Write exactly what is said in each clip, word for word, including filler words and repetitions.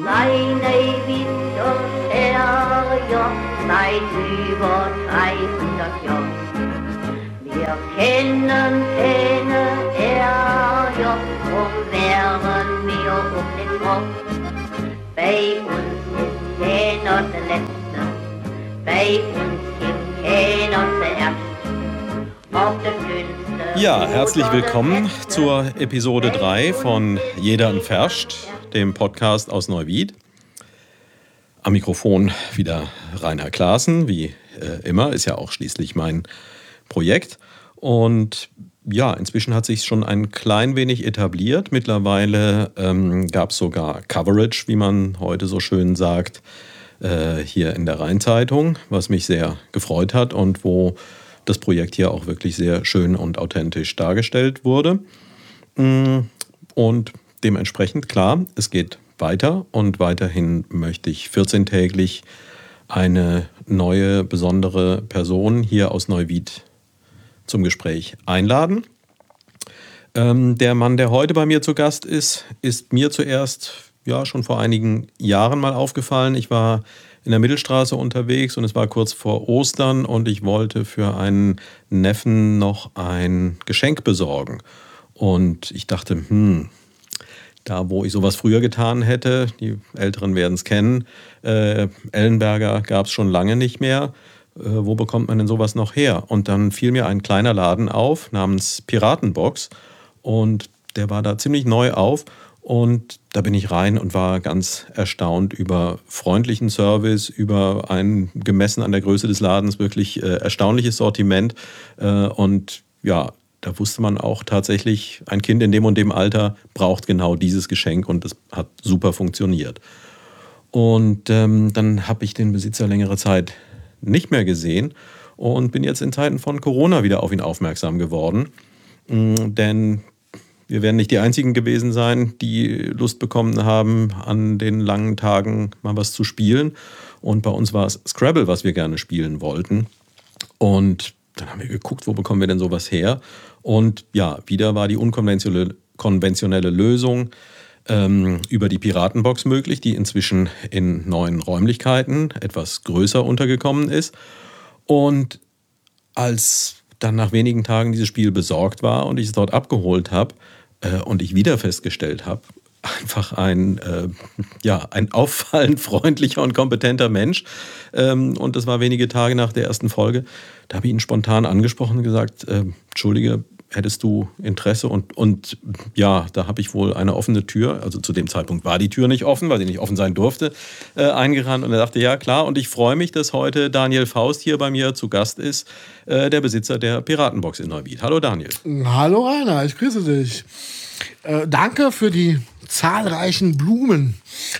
Meine Winterferien seit über dreihundert Jahren. Wir kennen keine Ärger, drum wären wir um den Kopf. Bei uns ist keiner der Letzte, bei uns gibt keiner zuerst. Auf der dünnste Ja, herzlich willkommen zur Episode drei von Jeder ein Ferscht, dem Podcast aus Neuwied. Am Mikrofon wieder Rainer Klaassen, wie äh, immer, ist ja auch schließlich mein Projekt. Und ja, inzwischen hat sich schon ein klein wenig etabliert. Mittlerweile ähm, gab es sogar Coverage, wie man heute so schön sagt, äh, hier in der Rheinzeitung, was mich sehr gefreut hat und wo das Projekt hier auch wirklich sehr schön und authentisch dargestellt wurde. Und dementsprechend, klar, es geht weiter und weiterhin möchte ich vierzehntäglich eine neue, besondere Person hier aus Neuwied zum Gespräch einladen. Ähm, der Mann, der heute bei mir zu Gast ist, ist mir zuerst ja schon vor einigen Jahren mal aufgefallen. Ich war in der Mittelstraße unterwegs und es war kurz vor Ostern und ich wollte für einen Neffen noch ein Geschenk besorgen. Und ich dachte, hm, da wo ich sowas früher getan hätte, die Älteren werden es kennen, äh, Ellenberger gab es schon lange nicht mehr. Äh, wo bekommt man denn sowas noch her? Und dann fiel mir ein kleiner Laden auf namens Piratenbox und der war da ziemlich neu auf. Und da bin ich rein und war ganz erstaunt über freundlichen Service, über ein gemessen an der Größe des Ladens wirklich äh, erstaunliches Sortiment. Äh, und ja, da wusste man auch tatsächlich, ein Kind in dem und dem Alter braucht genau dieses Geschenk und das hat super funktioniert. Und ähm, dann habe ich den Besitzer längere Zeit nicht mehr gesehen und bin jetzt in Zeiten von Corona wieder auf ihn aufmerksam geworden. Mhm, denn wir werden nicht die Einzigen gewesen sein, die Lust bekommen haben, an den langen Tagen mal was zu spielen. Und bei uns war es Scrabble, was wir gerne spielen wollten. Und dann haben wir geguckt, wo bekommen wir denn sowas her? Und ja, wieder war die unkonventionelle konventionelle Lösung ähm, über die Piratenbox möglich, die inzwischen in neuen Räumlichkeiten etwas größer untergekommen ist. Und als dann nach wenigen Tagen dieses Spiel besorgt war und ich es dort abgeholt habe äh, und ich wieder festgestellt habe, einfach ein, äh, ja, ein auffallend freundlicher und kompetenter Mensch. Ähm, und das war wenige Tage nach der ersten Folge. Da habe ich ihn spontan angesprochen und gesagt, äh, Entschuldige, hättest du Interesse? Und, und ja, da habe ich wohl eine offene Tür, also zu dem Zeitpunkt war die Tür nicht offen, weil sie nicht offen sein durfte, äh, eingerannt. Und er sagte, ja klar, und ich freue mich, dass heute Daniel Faust hier bei mir zu Gast ist, äh, der Besitzer der Piratenbox in Neuwied. Hallo Daniel. Hallo Rainer, ich grüße dich. Äh, danke für die zahlreichen Blumen.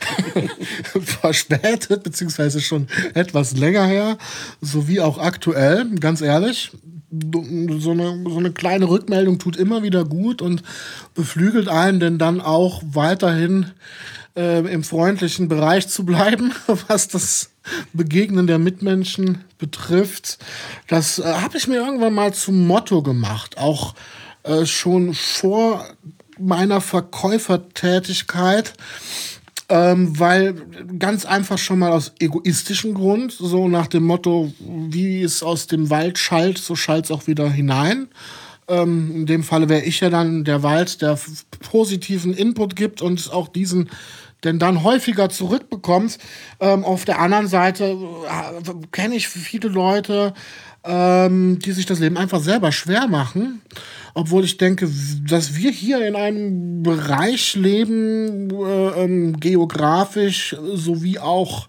Verspätet, beziehungsweise schon etwas länger her, sowie auch aktuell, ganz ehrlich. So eine, so eine kleine Rückmeldung tut immer wieder gut und beflügelt einen, denn dann auch weiterhin äh, im freundlichen Bereich zu bleiben, was das Begegnen der Mitmenschen betrifft. Das äh, habe ich mir irgendwann mal zum Motto gemacht, auch äh, schon vor meiner Verkäufertätigkeit. Ähm, weil ganz einfach schon mal aus egoistischem Grund, so nach dem Motto, wie es aus dem Wald schallt, so schallt es auch wieder hinein. Ähm, in dem Falle wäre ich ja dann der Wald, der f- positiven Input gibt und auch diesen denn dann häufiger zurückbekommt. Ähm, auf der anderen Seite äh, kenne ich viele Leute, ähm, die sich das Leben einfach selber schwer machen. Obwohl ich denke, dass wir hier in einem Bereich leben, äh, ähm, geografisch sowie auch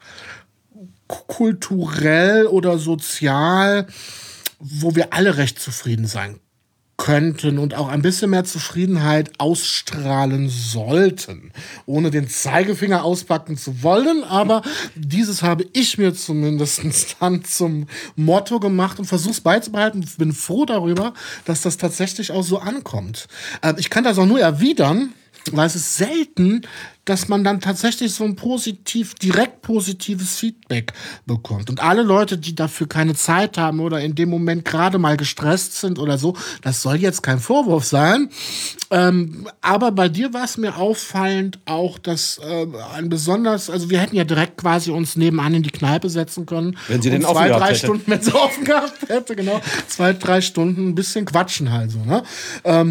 kulturell oder sozial, wo wir alle recht zufrieden sein könnten und auch ein bisschen mehr Zufriedenheit ausstrahlen sollten, ohne den Zeigefinger auspacken zu wollen. Aber dieses habe ich mir zumindest dann zum Motto gemacht und versuche es beizubehalten. Bin froh darüber, dass das tatsächlich auch so ankommt. Äh, ich kann das auch nur erwidern, Weil es ist selten, dass man dann tatsächlich so ein positiv, direkt positives Feedback bekommt. Und alle Leute, die dafür keine Zeit haben oder in dem Moment gerade mal gestresst sind oder so, das soll jetzt kein Vorwurf sein. Ähm, aber bei dir war es mir auffallend auch, dass äh, ein besonders, also wir hätten ja direkt quasi uns nebenan in die Kneipe setzen können. Wenn sie den und offen zwei, gehabt drei hätte. Stunden, wenn sie offen gehabt hätte, genau. Zwei, drei Stunden ein bisschen quatschen halt so, ne? Ähm,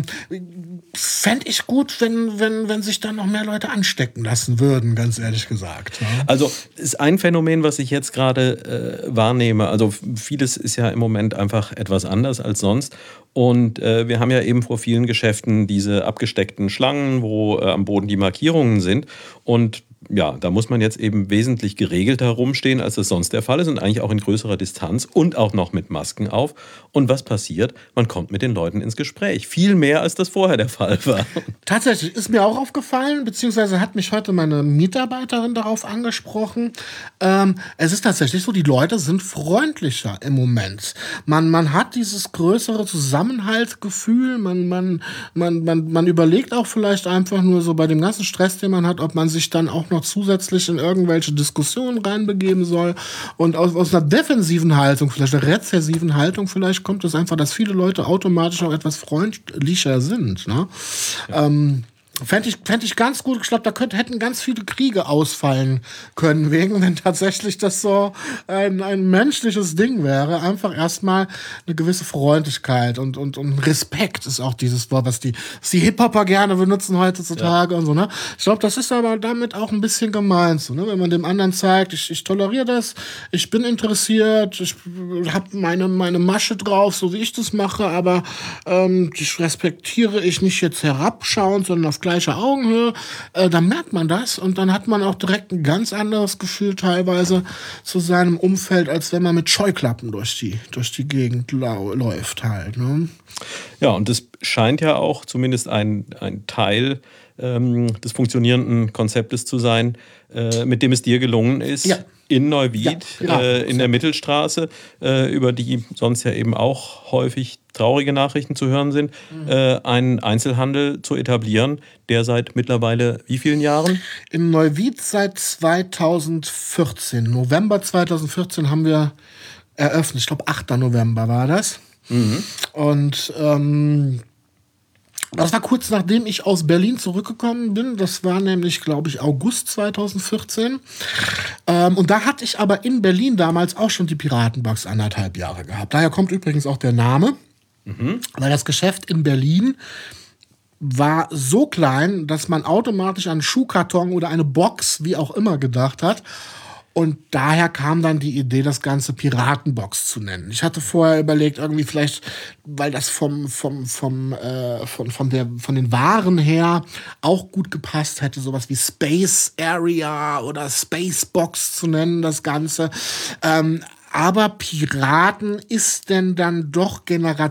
Fände ich gut, wenn, wenn, wenn sich dann noch mehr Leute anstecken lassen würden, ganz ehrlich gesagt. Ja. Also ist ein Phänomen, was ich jetzt gerade äh, wahrnehme. Also vieles ist ja im Moment einfach etwas anders als sonst. Und äh, wir haben ja eben vor vielen Geschäften diese abgesteckten Schlangen, wo äh, am Boden die Markierungen sind. Und ja, da muss man jetzt eben wesentlich geregelter rumstehen, als das sonst der Fall ist und eigentlich auch in größerer Distanz und auch noch mit Masken auf. Und was passiert? Man kommt mit den Leuten ins Gespräch. Viel mehr, als das vorher der Fall war. Tatsächlich ist mir auch aufgefallen, beziehungsweise hat mich heute meine Mitarbeiterin darauf angesprochen. Ähm, es ist tatsächlich so, die Leute sind freundlicher im Moment. Man, man hat dieses größere Zusammenhaltsgefühl. Man, man, man, man, man überlegt auch vielleicht einfach nur so bei dem ganzen Stress, den man hat, ob man sich dann auch noch zusätzlich in irgendwelche Diskussionen reinbegeben soll. Und aus, aus einer defensiven Haltung, vielleicht einer rezessiven Haltung, vielleicht kommt es einfach, dass viele Leute automatisch auch etwas freundlicher sind. Ne? Ja. Ähm, Fände ich, fänd ich ganz gut. Ich glaube, da könnte, hätten ganz viele Kriege ausfallen können, wegen, wenn tatsächlich das so ein, ein menschliches Ding wäre. Einfach erstmal eine gewisse Freundlichkeit und, und, und Respekt ist auch dieses Wort, was die, was die Hip-Hopper gerne benutzen heutzutage, ja. Und so, ne? Ich glaube, das ist aber damit auch ein bisschen gemeint, so, ne? Wenn man dem anderen zeigt, ich, ich toleriere das, ich bin interessiert, ich habe meine, meine Masche drauf, so wie ich das mache, aber ähm, ich respektiere ich nicht jetzt herabschauend, sondern auf gleicher Augenhöhe, äh, dann merkt man das und dann hat man auch direkt ein ganz anderes Gefühl teilweise zu seinem Umfeld, als wenn man mit Scheuklappen durch die, durch die Gegend lau- läuft halt. Ne? Ja, und das scheint ja auch zumindest ein, ein Teil ähm, des funktionierenden Konzeptes zu sein, äh, mit dem es dir gelungen ist, ja. in Neuwied, ja, ja. Äh, in der Mittelstraße, äh, über die sonst ja eben auch häufig traurige Nachrichten zu hören sind, mhm. äh, einen Einzelhandel zu etablieren, der seit mittlerweile wie vielen Jahren? In Neuwied seit zweitausendvierzehn. November zweitausendvierzehn haben wir eröffnet. Ich glaube, achter November war das. Mhm. Und ähm, das war kurz nachdem ich aus Berlin zurückgekommen bin. Das war nämlich, glaube ich, August zweitausendvierzehn. Ähm, und da hatte ich aber in Berlin damals auch schon die Piratenbox anderthalb Jahre gehabt. Daher kommt übrigens auch der Name. Mhm. Weil das Geschäft in Berlin war so klein, dass man automatisch an einen Schuhkarton oder eine Box, wie auch immer, gedacht hat. Und daher kam dann die Idee, das Ganze Piratenbox zu nennen. Ich hatte vorher überlegt, irgendwie vielleicht, weil das vom, vom, vom, äh, von, von, der, von den Waren her auch gut gepasst hätte, sowas wie Space Area oder Space Box zu nennen, das Ganze. Ähm, Aber Piraten ist denn dann doch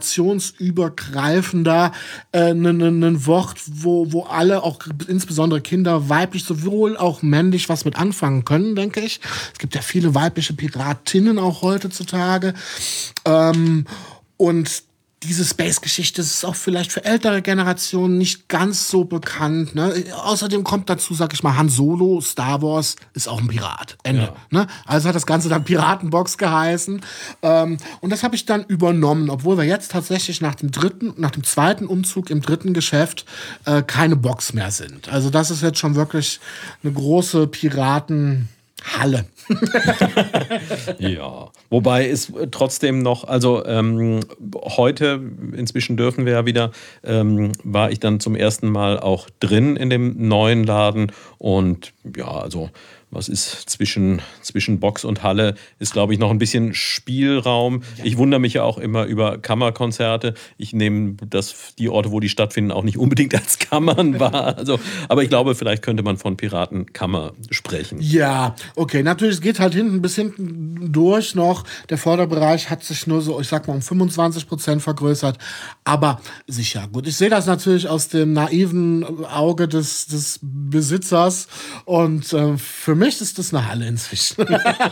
generationsübergreifender ein äh, ne, ne Wort, wo, wo alle, auch insbesondere Kinder, weiblich sowohl auch männlich, was mit anfangen können, denke ich. Es gibt ja viele weibliche Piratinnen auch heutzutage. Ähm, und diese Space-Geschichte ist auch vielleicht für ältere Generationen nicht ganz so bekannt. Ne? Außerdem kommt dazu, sag ich mal, Han Solo, Star Wars ist auch ein Pirat. Ende. Ja. Ne? Also hat das Ganze dann Piratenbox geheißen. Ähm, und das habe ich dann übernommen, obwohl wir jetzt tatsächlich nach dem dritten, nach dem zweiten Umzug im dritten Geschäft äh, keine Box mehr sind. Also das ist jetzt schon wirklich eine große Piraten- Halle. Ja, wobei es trotzdem noch, also ähm, heute, inzwischen dürfen wir ja wieder, ähm, war ich dann zum ersten Mal auch drin in dem neuen Laden und ja, also was ist zwischen, zwischen Box und Halle, ist, glaube ich, noch ein bisschen Spielraum. Ja. Ich wundere mich ja auch immer über Kammerkonzerte. Ich nehme das, die Orte, wo die stattfinden, auch nicht unbedingt als Kammern wahr. Also, aber ich glaube, vielleicht könnte man von Piratenkammer sprechen. Ja, okay. Natürlich, es geht halt hinten bis hinten durch noch. Der Vorderbereich hat sich nur so, ich sag mal, um fünfundzwanzig Prozent vergrößert. Aber sicher, gut. Ich sehe das natürlich aus dem naiven Auge des, des Besitzers. Und äh, für mich mich ist das eine Halle inzwischen.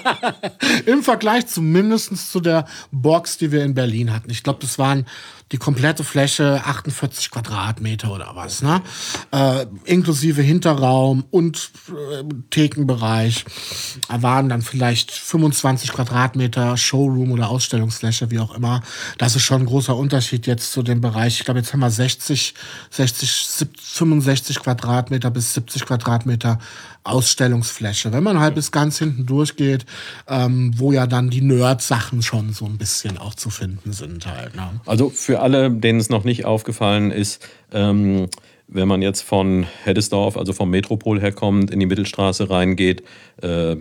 Im Vergleich zumindest zu der Box, die wir in Berlin hatten. Ich glaube, das waren die komplette Fläche achtundvierzig Quadratmeter oder was, ne? Äh, inklusive Hinterraum und äh, Thekenbereich. Da waren dann vielleicht fünfundzwanzig Quadratmeter Showroom oder Ausstellungsfläche, wie auch immer. Das ist schon ein großer Unterschied jetzt zu dem Bereich. Ich glaube, jetzt haben wir sechzig, sechzig, fünfundsechzig Quadratmeter bis siebzig Quadratmeter Ausstellungsfläche. Wenn man halt bis ganz hinten durchgeht, ähm, wo ja dann die Nerd-Sachen schon so ein bisschen auch zu finden sind halt. Ne? Also für alle, denen es noch nicht aufgefallen ist, ähm, wenn man jetzt von Heddesdorf, also vom Metropol herkommt, in die Mittelstraße reingeht, äh,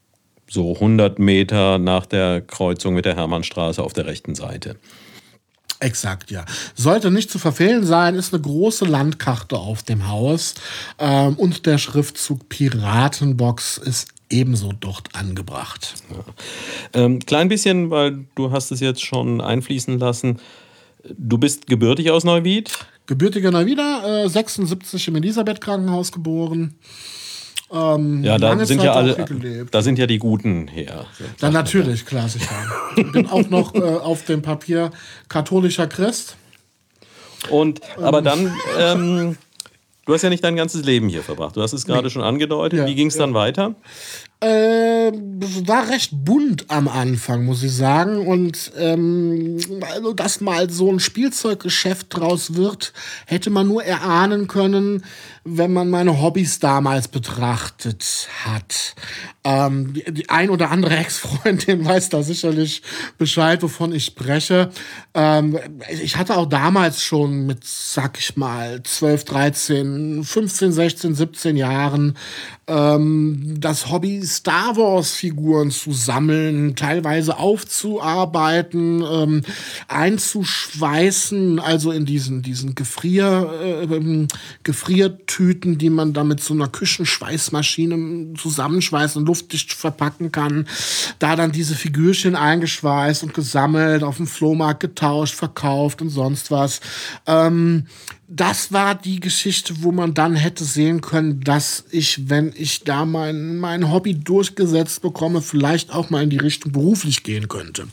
so hundert Meter nach der Kreuzung mit der Hermannstraße auf der rechten Seite. Exakt, ja. Sollte nicht zu verfehlen sein, ist eine große Landkarte auf dem Haus ähm, und der Schriftzug Piratenbox ist ebenso dort angebracht. Ja. Ähm, klein bisschen, weil du hast es jetzt schon einfließen lassen. Du bist gebürtig aus Neuwied? Gebürtiger Neuwieder, äh, sechsundsiebzig im Elisabeth-Krankenhaus geboren. Ähm, ja, da sind ja alle, da sind ja die Guten her. Dann natürlich, klar, sicher. Ich bin auch noch äh, auf dem Papier katholischer Christ. Und, aber dann, ähm, du hast ja nicht dein ganzes Leben hier verbracht. Du hast es gerade nee. schon angedeutet. Ja, Wie ging es ja. dann weiter? Äh, war recht bunt am Anfang, muss ich sagen. Und ähm, also, dass mal so ein Spielzeuggeschäft draus wird, hätte man nur erahnen können, wenn man meine Hobbys damals betrachtet hat. Ähm, die, die ein oder andere Ex-Freundin weiß da sicherlich Bescheid, wovon ich spreche. Ähm, ich hatte auch damals schon mit, sag ich mal, zwölf, dreizehn, fünfzehn, sechzehn, siebzehn Jahren ähm, das Hobby, Star Wars-Figuren zu sammeln, teilweise aufzuarbeiten, ähm, einzuschweißen, also in diesen, diesen Gefrier, äh, Gefriertüten, die man da mit so einer Küchenschweißmaschine zusammenschweißen und luftdicht verpacken kann. Da dann diese Figürchen eingeschweißt und gesammelt, auf dem Flohmarkt getauscht, verkauft und sonst was. Ähm, Das war die Geschichte, wo man dann hätte sehen können, dass ich, wenn ich da mein, mein Hobby durchgesetzt bekomme, vielleicht auch mal in die Richtung beruflich gehen könnte.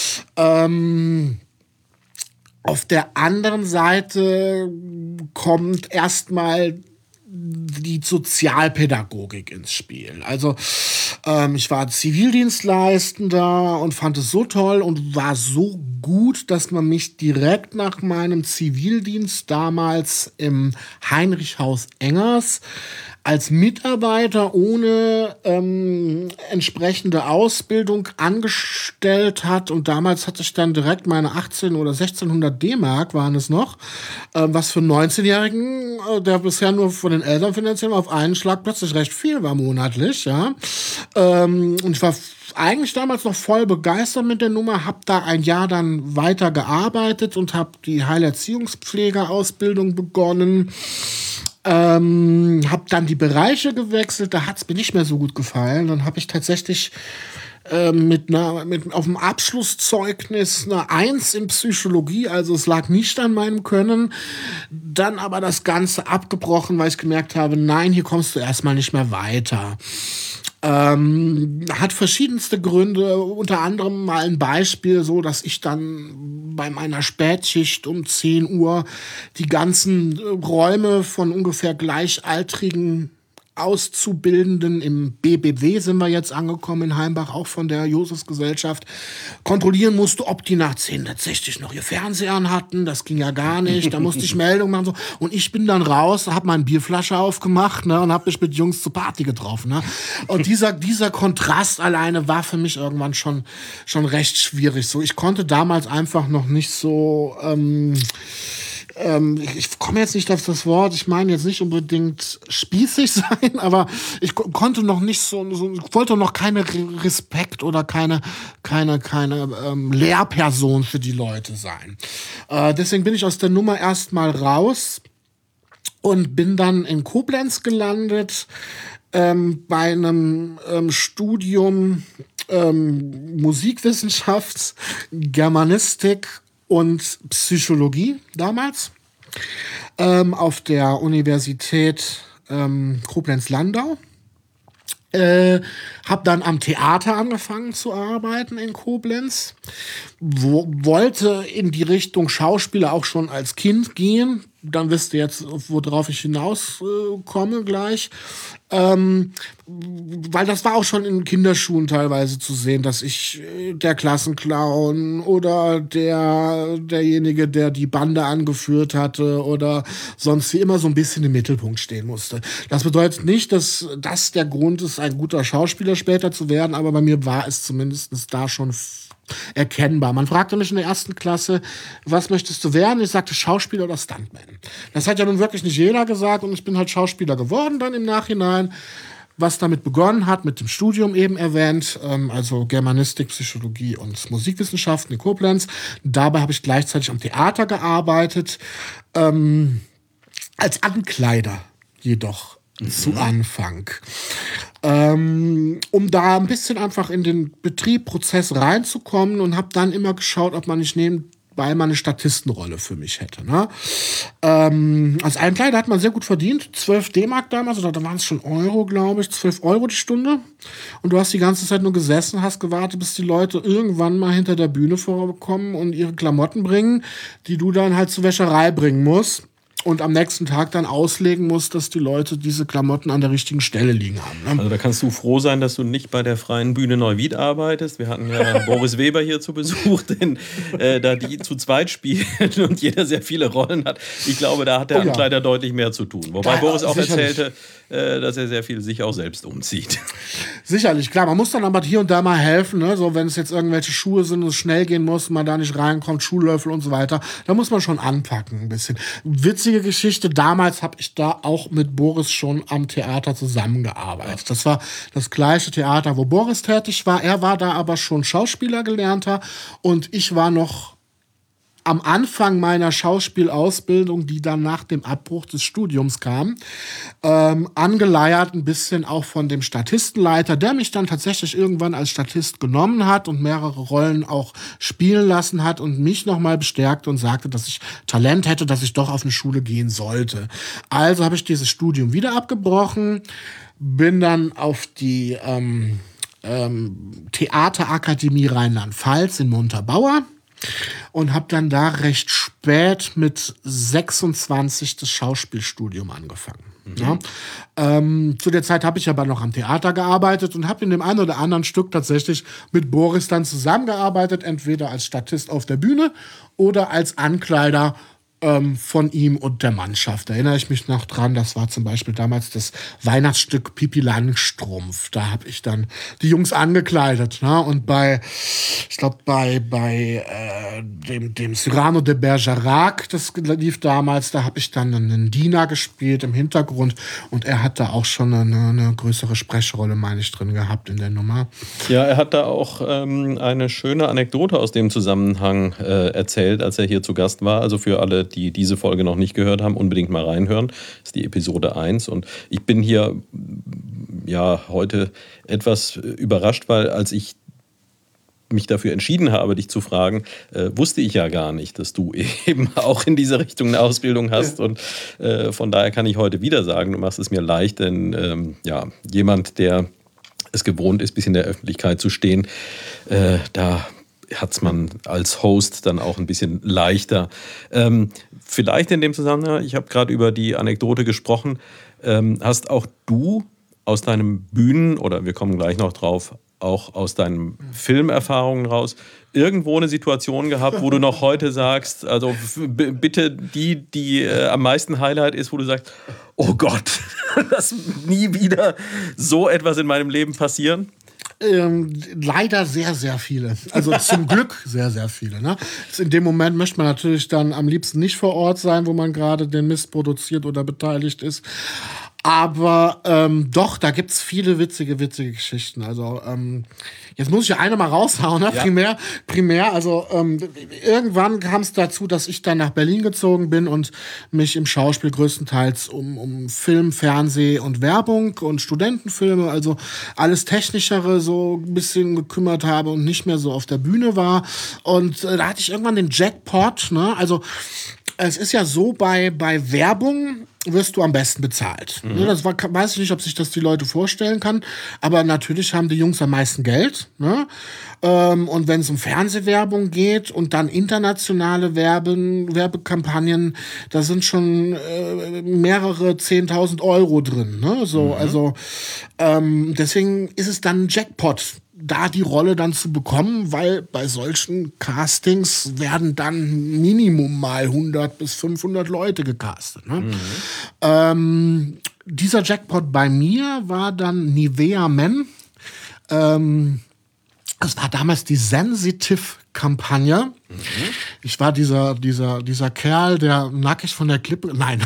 Ähm, auf der anderen Seite kommt erstmal die Sozialpädagogik ins Spiel. Also ähm, ich war Zivildienstleistender und fand es so toll und war so gut, dass man mich direkt nach meinem Zivildienst damals im Heinrichhaus Engers als Mitarbeiter ohne ähm, entsprechende Ausbildung angestellt hat. Und damals hatte ich dann direkt meine achtzehn oder sechzehnhundert D-Mark, waren es noch, äh, was für einen neunzehnjährigen, äh, der bisher nur von den Eltern finanziert, auf einen Schlag plötzlich recht viel war monatlich. Ja. Ähm, und ich war eigentlich damals noch voll begeistert mit der Nummer, habe da ein Jahr dann weiter gearbeitet und habe die Heilerziehungspflegeausbildung begonnen. Ähm, habe dann die Bereiche gewechselt, da hat es mir nicht mehr so gut gefallen. Dann habe ich tatsächlich äh, mit einer, mit, auf dem Abschlusszeugnis eine Eins in Psychologie, also es lag nicht an meinem Können. Dann aber das Ganze abgebrochen, weil ich gemerkt habe, nein, hier kommst du erstmal nicht mehr weiter. Ähm, hat verschiedenste Gründe, unter anderem mal ein Beispiel, so dass ich dann bei meiner Spätschicht um zehn Uhr die ganzen Räume von ungefähr gleichaltrigen Auszubildenden im B B W sind wir jetzt angekommen in Heimbach, auch von der Josefsgesellschaft, kontrollieren musste, ob die nach zehn tatsächlich noch ihr Fernseher an hatten. Das ging ja gar nicht. Da musste ich Meldung machen. So. Und ich bin dann raus, habe meine Bierflasche aufgemacht, ne, und habe mich mit Jungs zur Party getroffen. Ne. Und dieser, dieser Kontrast alleine war für mich irgendwann schon, schon recht schwierig. So, ich konnte damals einfach noch nicht so... Ähm, Ähm, ich, ich komme jetzt nicht auf das Wort, ich meine jetzt nicht unbedingt spießig sein, aber ich ko- konnte noch nicht so, so, ich wollte noch keine Re- Respekt oder keine, keine, keine ähm, Lehrperson für die Leute sein. Äh, deswegen bin ich aus der Nummer erstmal raus und bin dann in Koblenz gelandet, ähm, bei einem ähm, Studium ähm, Musikwissenschaft, Germanistik und Psychologie damals ähm, auf der Universität ähm, Koblenz-Landau. Äh, habe dann am Theater angefangen zu arbeiten in Koblenz. Wo, wollte in die Richtung Schauspieler auch schon als Kind gehen. Dann wisst ihr jetzt, worauf ich hinaus äh, komme gleich. Ähm, weil das war auch schon in Kinderschuhen teilweise zu sehen, dass ich äh, der Klassenclown oder der derjenige, der die Bande angeführt hatte oder sonst wie immer so ein bisschen im Mittelpunkt stehen musste. Das bedeutet nicht, dass das der Grund ist, ein guter Schauspieler später zu werden, aber bei mir war es zumindest da schon f- erkennbar. Man fragte mich in der ersten Klasse, was möchtest du werden? Ich sagte Schauspieler oder Stuntman. Das hat ja nun wirklich nicht jeder gesagt und ich bin halt Schauspieler geworden dann im Nachhinein, was damit begonnen hat, mit dem Studium eben erwähnt, ähm, also Germanistik, Psychologie und Musikwissenschaften in Koblenz. Dabei habe ich gleichzeitig am Theater gearbeitet, ähm, als Ankleider jedoch mhm. zu Anfang. Ähm, um da ein bisschen einfach in den Betriebprozess reinzukommen und habe dann immer geschaut, ob man nicht nebenbei mal eine Statistenrolle für mich hätte. Ne? Ähm, als Ankleider hat man sehr gut verdient, zwölf D-Mark damals, oder da waren es schon Euro, glaube ich, zwölf Euro die Stunde. Und du hast die ganze Zeit nur gesessen, hast gewartet, bis die Leute irgendwann mal hinter der Bühne vorkommen und ihre Klamotten bringen, die du dann halt zur Wäscherei bringen musst. Und am nächsten Tag dann auslegen muss, dass die Leute diese Klamotten an der richtigen Stelle liegen haben. Ne? Also da kannst du froh sein, dass du nicht bei der Freien Bühne Neuwied arbeitest. Wir hatten ja Boris Weber hier zu Besuch, denn äh, da die zu zweit spielen und jeder sehr viele Rollen hat, ich glaube, da hat der oh, Ankleider ja. deutlich mehr zu tun. Wobei da, Boris auch sicherlich. erzählte, äh, dass er sehr viel sich auch selbst umzieht. Sicherlich, klar. Man muss dann aber hier und da mal helfen. Ne? So, wenn es jetzt irgendwelche Schuhe sind und es schnell gehen muss, man da nicht reinkommt, Schuhlöffel und so weiter, da muss man schon anpacken ein bisschen. Witzig Geschichte. Damals habe ich da auch mit Boris schon am Theater zusammengearbeitet. Das war das gleiche Theater, wo Boris tätig war. Er war da aber schon Schauspieler gelernter und ich war noch am Anfang meiner Schauspielausbildung, die dann nach dem Abbruch des Studiums kam, ähm, angeleiert ein bisschen auch von dem Statistenleiter, der mich dann tatsächlich irgendwann als Statist genommen hat und mehrere Rollen auch spielen lassen hat und mich nochmal bestärkte und sagte, dass ich Talent hätte, dass ich doch auf eine Schule gehen sollte. Also habe ich dieses Studium wieder abgebrochen, bin dann auf die ähm, ähm, Theaterakademie Rheinland-Pfalz in Montabaur und habe dann da recht spät mit sechsundzwanzig das Schauspielstudium angefangen. Mhm. Ja. Ähm, zu der Zeit habe ich aber noch am Theater gearbeitet und habe in dem einen oder anderen Stück tatsächlich mit Boris dann zusammengearbeitet, entweder als Statist auf der Bühne oder als Ankleider ähm, von ihm und der Mannschaft. Da erinnere ich mich noch dran, das war zum Beispiel damals das Weihnachtsstück Pipi Langstrumpf. Da habe ich dann die Jungs angekleidet. Ne? Und bei, ich glaube, bei, bei äh, dem, dem Cyrano de Bergerac, das lief damals, da habe ich dann einen Diener gespielt im Hintergrund und er hat da auch schon eine, eine größere Sprechrolle, meine ich, drin gehabt in der Nummer. Ja, er hat da auch ähm, eine schöne Anekdote aus dem Zusammenhang äh, erzählt, als er hier zu Gast war. Also für alle, die diese Folge noch nicht gehört haben, unbedingt mal reinhören. Das ist die Episode eins. Und ich bin hier ja heute etwas überrascht, weil als ich mich dafür entschieden habe, dich zu fragen, äh, wusste ich ja gar nicht, dass du eben auch in diese Richtung eine Ausbildung hast. Ja. Und äh, von daher kann ich heute wieder sagen, du machst es mir leicht, denn ähm, ja, jemand, der es gewohnt ist, ein bisschen in der Öffentlichkeit zu stehen, äh, da hat es man als Host dann auch ein bisschen leichter. Ähm, vielleicht in dem Zusammenhang, ich habe gerade über die Anekdote gesprochen, ähm, hast auch du aus deinem Bühnen, oder wir kommen gleich noch drauf, auch aus deinen Filmerfahrungen raus, irgendwo eine Situation gehabt, wo du noch heute sagst, also b- bitte die, die äh, am meisten Highlight ist, wo du sagst, oh Gott, lass nie wieder so etwas in meinem Leben passieren? Ähm, leider sehr, sehr viele. Also zum Glück sehr, sehr viele. Ne? In dem Moment möchte man natürlich dann am liebsten nicht vor Ort sein, wo man gerade den Mist produziert oder beteiligt ist. Aber ähm, doch, da gibt's viele witzige, witzige Geschichten. Also ähm, jetzt muss ich ja eine mal raushauen, ne? Ja. Primär, primär. Also ähm, irgendwann kam es dazu, dass ich dann nach Berlin gezogen bin und mich im Schauspiel größtenteils um, um Film, Fernseh und Werbung und Studentenfilme, also alles Technischere so ein bisschen gekümmert habe und nicht mehr so auf der Bühne war. Und äh, da hatte ich irgendwann den Jackpot, ne? Also es ist ja so, bei, bei Werbung wirst du am besten bezahlt. Mhm. Das war, weiß ich nicht, ob sich das die Leute vorstellen kann, aber natürlich haben die Jungs am meisten Geld. Ne? Und wenn es um Fernsehwerbung geht und dann internationale Werben, Werbekampagnen, da sind schon äh, mehrere zehntausend Euro drin. Ne? So, mhm. Also ähm, deswegen ist es dann ein Jackpot, da die Rolle dann zu bekommen, weil bei solchen Castings werden dann Minimum mal hundert bis fünfhundert Leute gecastet. Ne? Mhm. Ähm, dieser Jackpot bei mir war dann Nivea Men. Ähm, das war damals die Sensitive-Kampagne. Mhm. Ich war dieser, dieser, dieser Kerl, der nackig von der Klippe... Nein.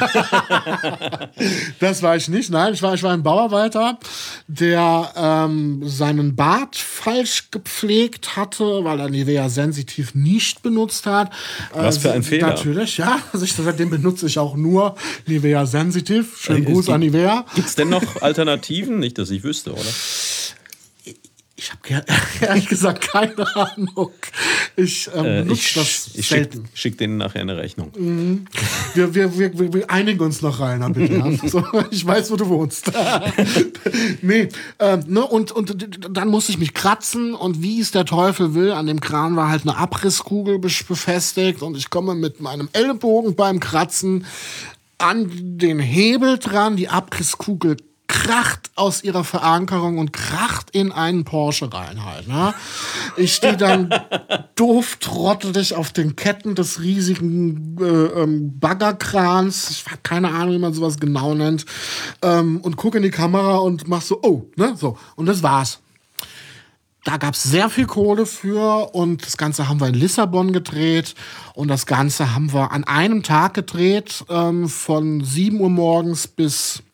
Das war ich nicht. Nein, ich war, ich war ein Bauarbeiter, der ähm, seinen Bart falsch gepflegt hatte, weil er Nivea Sensitiv nicht benutzt hat. Was für ein äh, Fehler. Natürlich, ja. Also ich, seitdem benutze ich auch nur Nivea Sensitiv. Schönen Gruß an Nivea. Gibt es denn noch Alternativen? Nicht, dass ich wüsste, oder? Ich habe ehrlich gesagt keine Ahnung. Ich ähm, äh, benutze das ich selten. Schick, schick denen nachher eine Rechnung. Mhm. Wir, wir, wir, wir einigen uns noch, Rainer, bitte. Ja? So, ich weiß, wo du wohnst. Nee, ähm, ne, und, und dann musste ich mich kratzen und wie es der Teufel will, an dem Kran war halt eine Abrisskugel befestigt und ich komme mit meinem Ellbogen beim Kratzen an den Hebel dran, die Abrisskugel kracht aus ihrer Verankerung und kracht in einen Porsche rein halt. Ne? Ich stehe dann doof trottelig auf den Ketten des riesigen äh, ähm, Baggerkrans. Ich habe keine Ahnung, wie man sowas genau nennt. Ähm, und gucke in die Kamera und mach so, oh, ne, so. Und das war's. Da gab's sehr viel Kohle für und das Ganze haben wir in Lissabon gedreht und das Ganze haben wir an einem Tag gedreht, ähm, von sieben Uhr morgens bis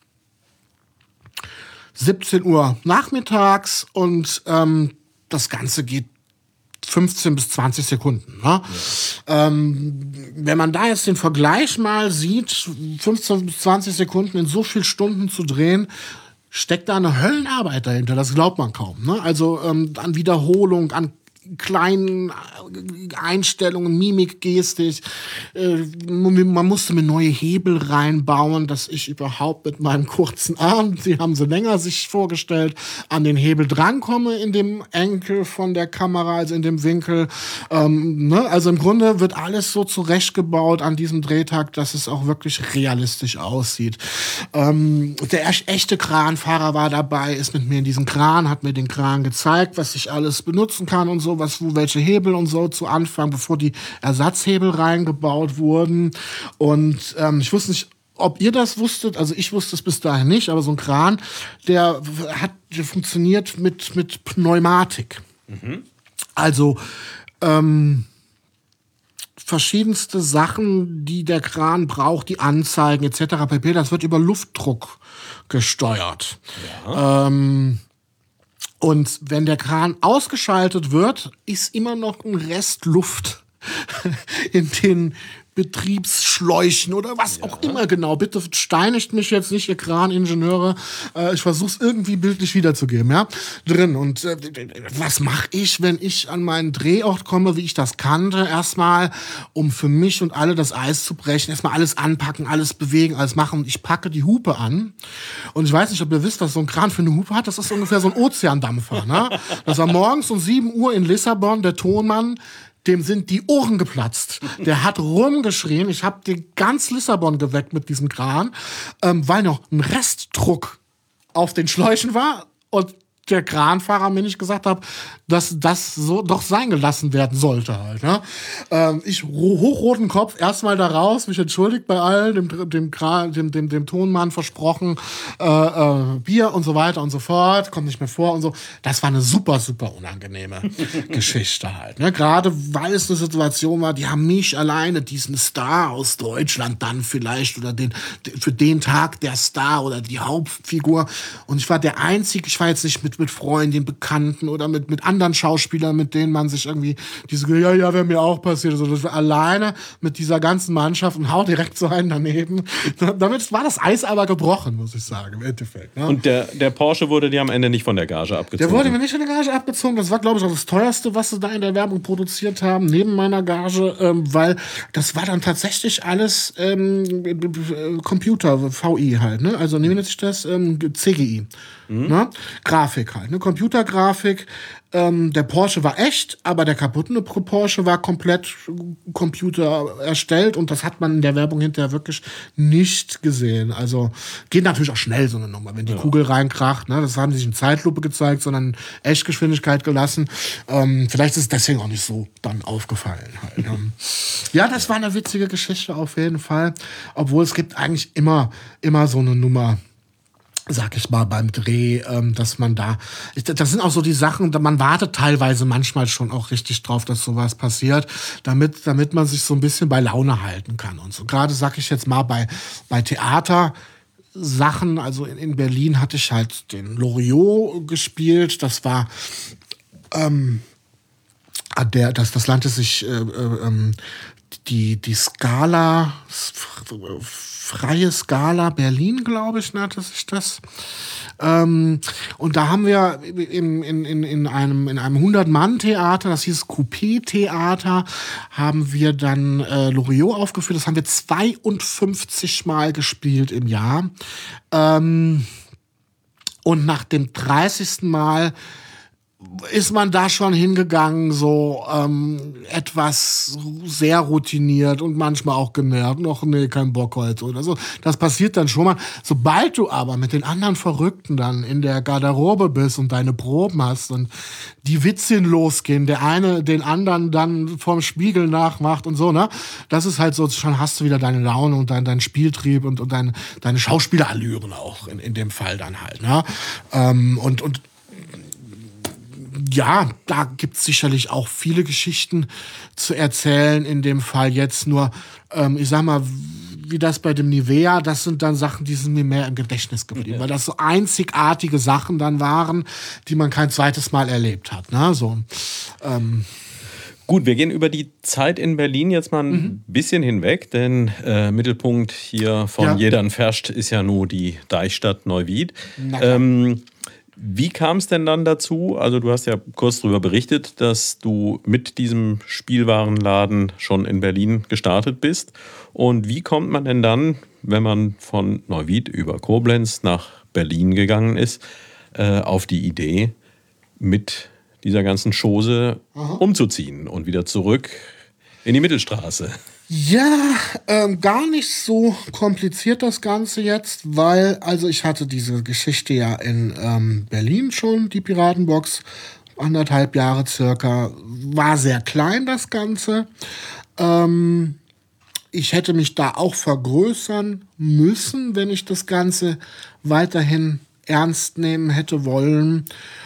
siebzehn Uhr nachmittags und ähm, das Ganze geht fünfzehn bis zwanzig Sekunden. Ne? Ja. Ähm, wenn man da jetzt den Vergleich mal sieht, fünfzehn bis zwanzig Sekunden in so viel Stunden zu drehen, steckt da eine Höllenarbeit dahinter, das glaubt man kaum. Ne? Also ähm, an Wiederholung, an kleinen Einstellungen, Mimik, Gestik. Äh, man musste mir neue Hebel reinbauen, dass ich überhaupt mit meinem kurzen Arm, die haben sie länger sich vorgestellt, an den Hebel drankomme in dem Enkel von der Kamera, also in dem Winkel. Ähm, ne? Also im Grunde wird alles so zurechtgebaut an diesem Drehtag, dass es auch wirklich realistisch aussieht. Ähm, der echte Kranfahrer war dabei, ist mit mir in diesem Kran, hat mir den Kran gezeigt, was ich alles benutzen kann und so, was, wo welche Hebel und so zu Anfang, bevor die Ersatzhebel reingebaut wurden. Und ähm, ich wusste nicht, ob ihr das wusstet, also ich wusste es bis dahin nicht, aber so ein Kran, der hat der funktioniert mit, mit Pneumatik. Mhm. Also ähm, verschiedenste Sachen, die der Kran braucht, die Anzeigen et cetera pp. Das wird über Luftdruck gesteuert. Ja. Ähm, Und wenn der Kran ausgeschaltet wird, ist immer noch ein Rest Luft in den Betriebsschläuchen oder was ja. auch immer genau. Bitte steinigt mich jetzt nicht, ihr Kraningenieure. Äh, ich versuche es irgendwie bildlich wiederzugeben. Ja? Drin. Und äh, was mache ich, wenn ich an meinen Drehort komme, wie ich das kannte? Erstmal, um für mich und alle das Eis zu brechen, erstmal alles anpacken, alles bewegen, alles machen. Ich packe die Hupe an. Und ich weiß nicht, ob ihr wisst, was so ein Kran für eine Hupe hat. Das ist ungefähr so ein Ozeandampfer. Ne? Das war morgens um sieben Uhr in Lissabon, der Tonmann, dem sind die Ohren geplatzt. Der hat rumgeschrien. Ich habe den ganz Lissabon geweckt mit diesem Kran, ähm, weil noch ein Restdruck auf den Schläuchen war und der Kranfahrer mir nicht gesagt hat, dass das so doch sein gelassen werden sollte halt. Ne? Ähm, ich hochroten Kopf erstmal da raus, mich entschuldigt bei allen, dem, dem, dem, dem, dem Tonmann versprochen, äh, äh, Bier und so weiter und so fort, kommt nicht mehr vor und so. Das war eine super, super unangenehme Geschichte halt. Ne? Gerade weil es eine Situation war, die haben mich alleine, diesen Star aus Deutschland dann vielleicht oder den für den Tag der Star oder die Hauptfigur und ich war der Einzige, ich war jetzt nicht mit mit Freundinnen, Bekannten oder mit, mit anderen Schauspielern, mit denen man sich irgendwie diese, ja, ja, wäre mir auch passiert. Also das war alleine mit dieser ganzen Mannschaft und hau direkt so einen daneben. Damit war das Eis aber gebrochen, muss ich sagen, im Endeffekt. Ne? Und der, der Porsche wurde dir am Ende nicht von der Gage abgezogen? Der wurde mir nicht von der Gage abgezogen. Das war, glaube ich, auch das teuerste, was sie da in der Werbung produziert haben, neben meiner Gage, ähm, weil das war dann tatsächlich alles ähm, Computer, V I halt, ne? Also, wie nennt sich das? Ähm, C G I. Mhm. Ne? Grafik halt, ne? Computergrafik. Ähm, der Porsche war echt, aber der kaputte Porsche war komplett Computer erstellt und das hat man in der Werbung hinterher wirklich nicht gesehen. Also geht natürlich auch schnell so eine Nummer, wenn die ja. Kugel reinkracht. Ne? Das haben sie nicht in Zeitlupe gezeigt, sondern Echtgeschwindigkeit gelassen. Ähm, vielleicht ist es deswegen auch nicht so dann aufgefallen. Halt, ne? Ja, das war eine witzige Geschichte auf jeden Fall. Obwohl es gibt eigentlich immer, immer so eine Nummer, sag ich mal, beim Dreh, ähm, dass man da, das sind auch so die Sachen, man wartet teilweise manchmal schon auch richtig drauf, dass sowas passiert, damit, damit man sich so ein bisschen bei Laune halten kann und so. Gerade sag ich jetzt mal bei, bei Theater, Sachen, also in, in Berlin hatte ich halt den Loriot gespielt, das war, ähm, der, das, das nannte sich, äh, äh, die, die Skala, freie Skala Berlin, glaube ich, nannte sich das. Ähm, und da haben wir in, in, in, in einem, in einem hundert-Mann-Theater, das hieß Coupé-Theater, haben wir dann äh, Loriot aufgeführt. Das haben wir zweiundfünfzig Mal gespielt im Jahr. Ähm, und nach dem dreißigsten Mal ist man da schon hingegangen, so ähm, etwas sehr routiniert und manchmal auch genervt. Noch, nee, kein Bock heute oder so. Das passiert dann schon mal. Sobald du aber mit den anderen Verrückten dann in der Garderobe bist und deine Proben hast und die Witzchen losgehen, der eine den anderen dann vorm Spiegel nachmacht und so, ne? Das ist halt so, schon hast du wieder deine Laune und dein, dein Spieltrieb und, und dein, deine Schauspielerallüren auch in, in dem Fall dann halt, ne? Ähm, und, und ja, da gibt's sicherlich auch viele Geschichten zu erzählen. In dem Fall jetzt nur, ähm, ich sag mal, wie das bei dem Nivea, das sind dann Sachen, die sind mir mehr im Gedächtnis geblieben, ja. Weil das so einzigartige Sachen dann waren, die man kein zweites Mal erlebt hat. Ne? So, ähm Gut, wir gehen über die Zeit in Berlin jetzt mal ein mhm. bisschen hinweg, denn äh, Mittelpunkt hier von ja. Jedern Ferscht ist ja nur die Deichstadt Neuwied. Ähm, Wie kam es denn dann dazu? Also du hast ja kurz darüber berichtet, dass du mit diesem Spielwarenladen schon in Berlin gestartet bist. Und wie kommt man denn dann, wenn man von Neuwied über Koblenz nach Berlin gegangen ist, äh, auf die Idee, mit dieser ganzen Chose Aha. umzuziehen und wieder zurück in die Mittelstraße? Ja, ähm, gar nicht so kompliziert das Ganze jetzt, weil, also ich hatte diese Geschichte ja in ähm, Berlin schon, die Piratenbox, anderthalb Jahre circa, war sehr klein das Ganze. Ähm, ich hätte mich da auch vergrößern müssen, wenn ich das Ganze weiterhin ernst nehmen hätte wollen.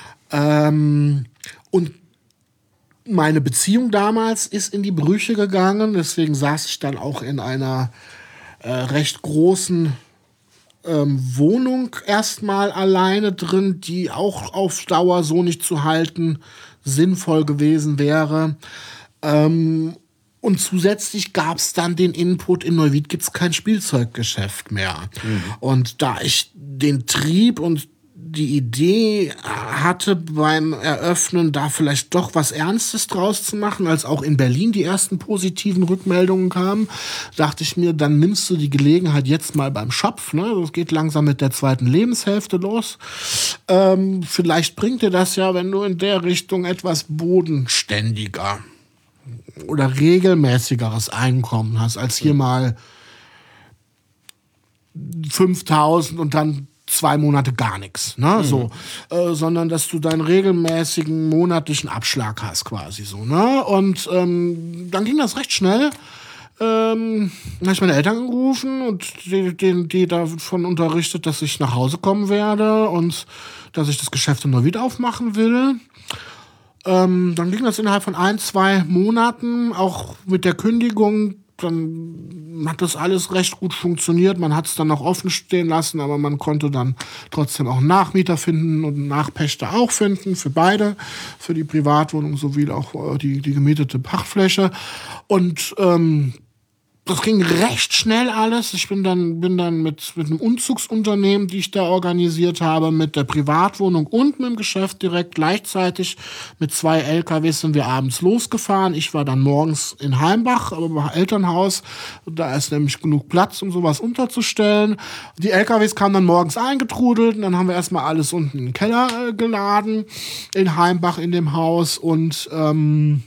Ähm, und Meine Beziehung damals ist in die Brüche gegangen, deswegen saß ich dann auch in einer äh, recht großen ähm, Wohnung erstmal alleine drin, die auch auf Dauer so nicht zu halten sinnvoll gewesen wäre. Ähm, und zusätzlich gab es dann den Input, in Neuwied gibt es kein Spielzeuggeschäft mehr. Mhm. Und da ich den Trieb und die Idee hatte beim Eröffnen, da vielleicht doch was Ernstes draus zu machen, als auch in Berlin die ersten positiven Rückmeldungen kamen, dachte ich mir, dann nimmst du die Gelegenheit jetzt mal beim Schopf. Ne? Das geht langsam mit der zweiten Lebenshälfte los. Ähm, vielleicht bringt dir das ja, wenn du in der Richtung etwas bodenständiger oder regelmäßigeres Einkommen hast, als hier mal fünftausend und dann zwei Monate gar nichts, ne, mhm. so, äh, sondern dass du deinen regelmäßigen monatlichen Abschlag hast quasi so, ne, und ähm, dann ging das recht schnell. Ähm, dann habe ich meine Eltern angerufen und die, die, die davon unterrichtet, dass ich nach Hause kommen werde und dass ich das Geschäft in Neuwied aufmachen will. Ähm, dann ging das innerhalb von ein, zwei Monaten, auch mit der Kündigung dann hat das alles recht gut funktioniert. Man hat es dann noch offen stehen lassen, aber man konnte dann trotzdem auch einen Nachmieter finden und einen Nachpächter auch finden, für beide, für die Privatwohnung sowie auch die, die gemietete Pachtfläche. Und ähm, das ging recht schnell alles. Ich bin dann, bin dann mit, mit einem Umzugsunternehmen, die ich da organisiert habe, mit der Privatwohnung und mit dem Geschäft direkt gleichzeitig mit zwei L K Ws sind wir abends losgefahren. Ich war dann morgens in Heimbach, aber im Elternhaus. Da ist nämlich genug Platz, um sowas unterzustellen. Die L K Ws kamen dann morgens eingetrudelt und dann haben wir erstmal alles unten in den Keller äh, geladen, in Heimbach in dem Haus und ähm,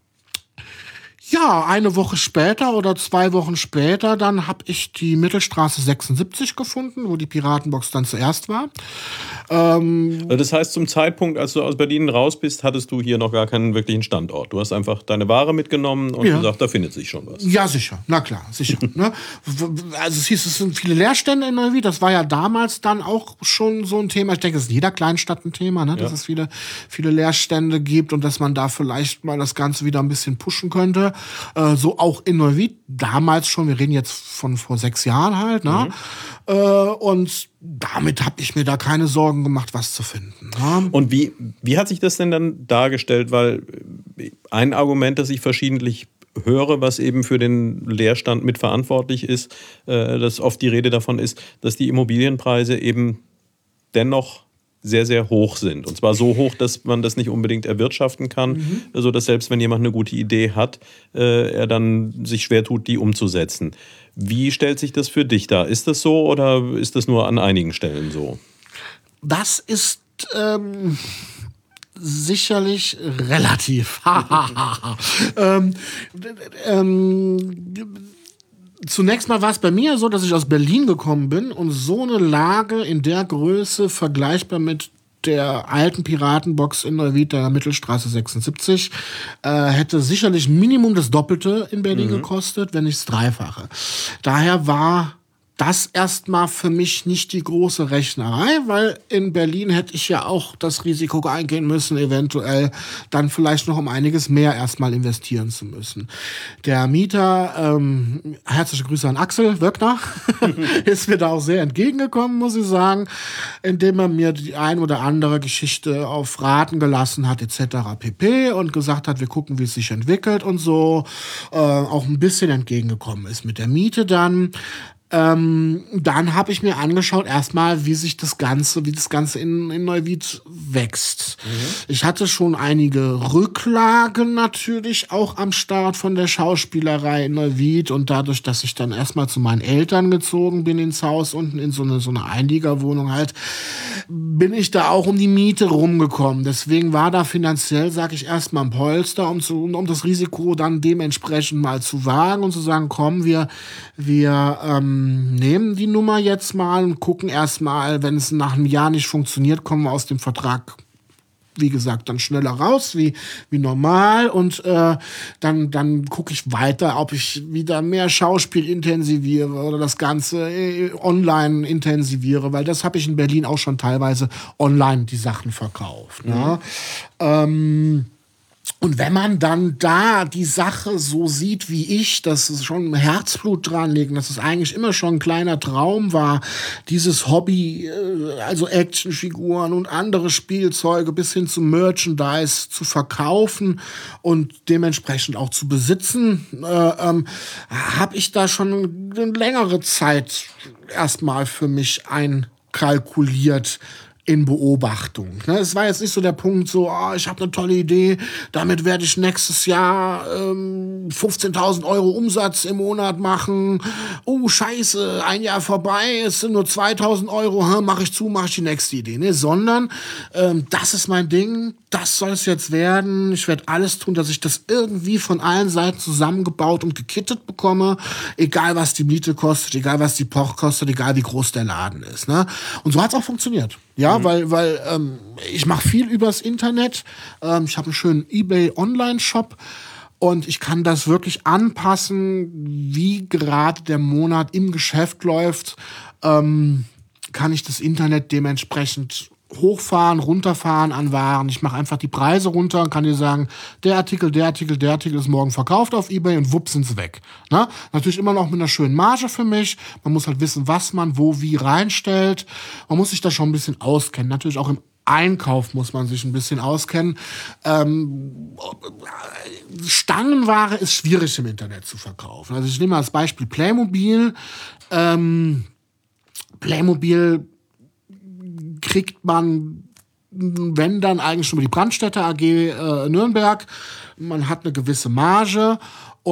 ja, eine Woche später oder zwei Wochen später, dann habe ich die Mittelstraße sechsundsiebzig gefunden, wo die Piratenbox dann zuerst war. Ähm, das heißt, zum Zeitpunkt, als du aus Berlin raus bist, hattest du hier noch gar keinen wirklichen Standort. Du hast einfach deine Ware mitgenommen und ja. gesagt, da findet sich schon was. Ja, sicher. Na klar, sicher. Ne? Also es hieß, es sind viele Leerstände in Neuwied. Das war ja damals dann auch schon so ein Thema. Ich denke, es ist in jeder Kleinstadt ein Thema, ne? Dass ja. es viele, viele Leerstände gibt und dass man da vielleicht mal das Ganze wieder ein bisschen pushen könnte. Äh, so auch in Neuwied. Damals schon, wir reden jetzt von vor sechs Jahren halt. Ne? Mhm. Äh, und damit habe ich mir da keine Sorgen gemacht, was zu finden. Ne? Und wie, wie hat sich das denn dann dargestellt? Weil ein Argument, das ich verschiedentlich höre, was eben für den Leerstand mitverantwortlich ist, äh, dass oft die Rede davon ist, dass die Immobilienpreise eben dennoch sehr, sehr hoch sind. Und zwar so hoch, dass man das nicht unbedingt erwirtschaften kann, mhm. sodass selbst wenn jemand eine gute Idee hat, äh, er dann sich schwer tut, die umzusetzen. Wie stellt sich das für dich dar? Ist das so oder ist das nur an einigen Stellen so? Das ist ähm, sicherlich relativ. ähm, ähm, Zunächst mal war es bei mir so, dass ich aus Berlin gekommen bin und so eine Lage in der Größe vergleichbar mit der alten Piratenbox in Neuwied, der Mittelstraße sechsundsiebzig, äh, hätte sicherlich Minimum das Doppelte in Berlin mhm. gekostet, wenn nicht das Dreifache. Daher war das erstmal für mich nicht die große Rechnerei, weil in Berlin hätte ich ja auch das Risiko eingehen müssen, eventuell dann vielleicht noch um einiges mehr erstmal investieren zu müssen. Der Mieter, ähm, herzliche Grüße an Axel Wöckner, ist mir da auch sehr entgegengekommen, muss ich sagen, indem er mir die ein oder andere Geschichte auf Raten gelassen hat, et cetera pp. Und gesagt hat, wir gucken, wie es sich entwickelt und so, äh, auch ein bisschen entgegengekommen ist mit der Miete dann. Ähm, dann habe ich mir angeschaut erstmal, wie sich das Ganze, wie das Ganze in, in Neuwied wächst. Mhm. Ich hatte schon einige Rücklagen natürlich auch am Start von der Schauspielerei in Neuwied und dadurch, dass ich dann erstmal zu meinen Eltern gezogen bin ins Haus unten in so eine, so eine Einliegerwohnung halt, bin ich da auch um die Miete rumgekommen. Deswegen war da finanziell, sag ich, erstmal ein Polster, um, zu, um das Risiko dann dementsprechend mal zu wagen und zu sagen, komm, wir, wir, ähm, nehmen die Nummer jetzt mal und gucken erstmal, wenn es nach einem Jahr nicht funktioniert, kommen wir aus dem Vertrag, wie gesagt, dann schneller raus, wie, wie normal und äh, dann, dann gucke ich weiter, ob ich wieder mehr Schauspiel intensiviere oder das Ganze äh, online intensiviere, weil das habe ich in Berlin auch schon teilweise online die Sachen verkauft. Mhm. Ne? Ähm, Und wenn man dann da die Sache so sieht wie ich, dass es schon Herzblut dran liegt, dass es eigentlich immer schon ein kleiner Traum war, dieses Hobby, also Actionfiguren und andere Spielzeuge bis hin zu Merchandise zu verkaufen und dementsprechend auch zu besitzen, äh, ähm, habe ich da schon eine längere Zeit erstmal für mich einkalkuliert, in Beobachtung. Es war jetzt nicht so der Punkt, so, oh, ich habe eine tolle Idee, damit werde ich nächstes Jahr ähm, fünfzehntausend Euro Umsatz im Monat machen. Oh, scheiße, ein Jahr vorbei, es sind nur zweitausend Euro, mache ich zu, mache ich die nächste Idee. Nee, sondern ähm, das ist mein Ding, das soll es jetzt werden. Ich werde alles tun, dass ich das irgendwie von allen Seiten zusammengebaut und gekittet bekomme, egal was die Miete kostet, egal was die Poch kostet, egal wie groß der Laden ist. Ne? Und so hat es auch funktioniert. Ja, mhm. weil, weil ähm, ich mache viel übers Internet. Ähm, ich habe einen schönen eBay-Online-Shop und ich kann das wirklich anpassen, wie gerade der Monat im Geschäft läuft. Ähm, kann ich das Internet dementsprechend hochfahren, runterfahren an Waren. Ich mache einfach die Preise runter und kann dir sagen, der Artikel, der Artikel, der Artikel ist morgen verkauft auf eBay und wupp sind sie weg. Na? Natürlich immer noch mit einer schönen Marge für mich. Man muss halt wissen, was man wo wie reinstellt. Man muss sich da schon ein bisschen auskennen. Natürlich auch im Einkauf muss man sich ein bisschen auskennen. Ähm, Stangenware ist schwierig im Internet zu verkaufen. Also ich nehme mal als Beispiel Playmobil. Ähm, Playmobil kriegt man, wenn dann eigentlich schon über die Brandstätter A G äh, Nürnberg. Man hat eine gewisse Marge.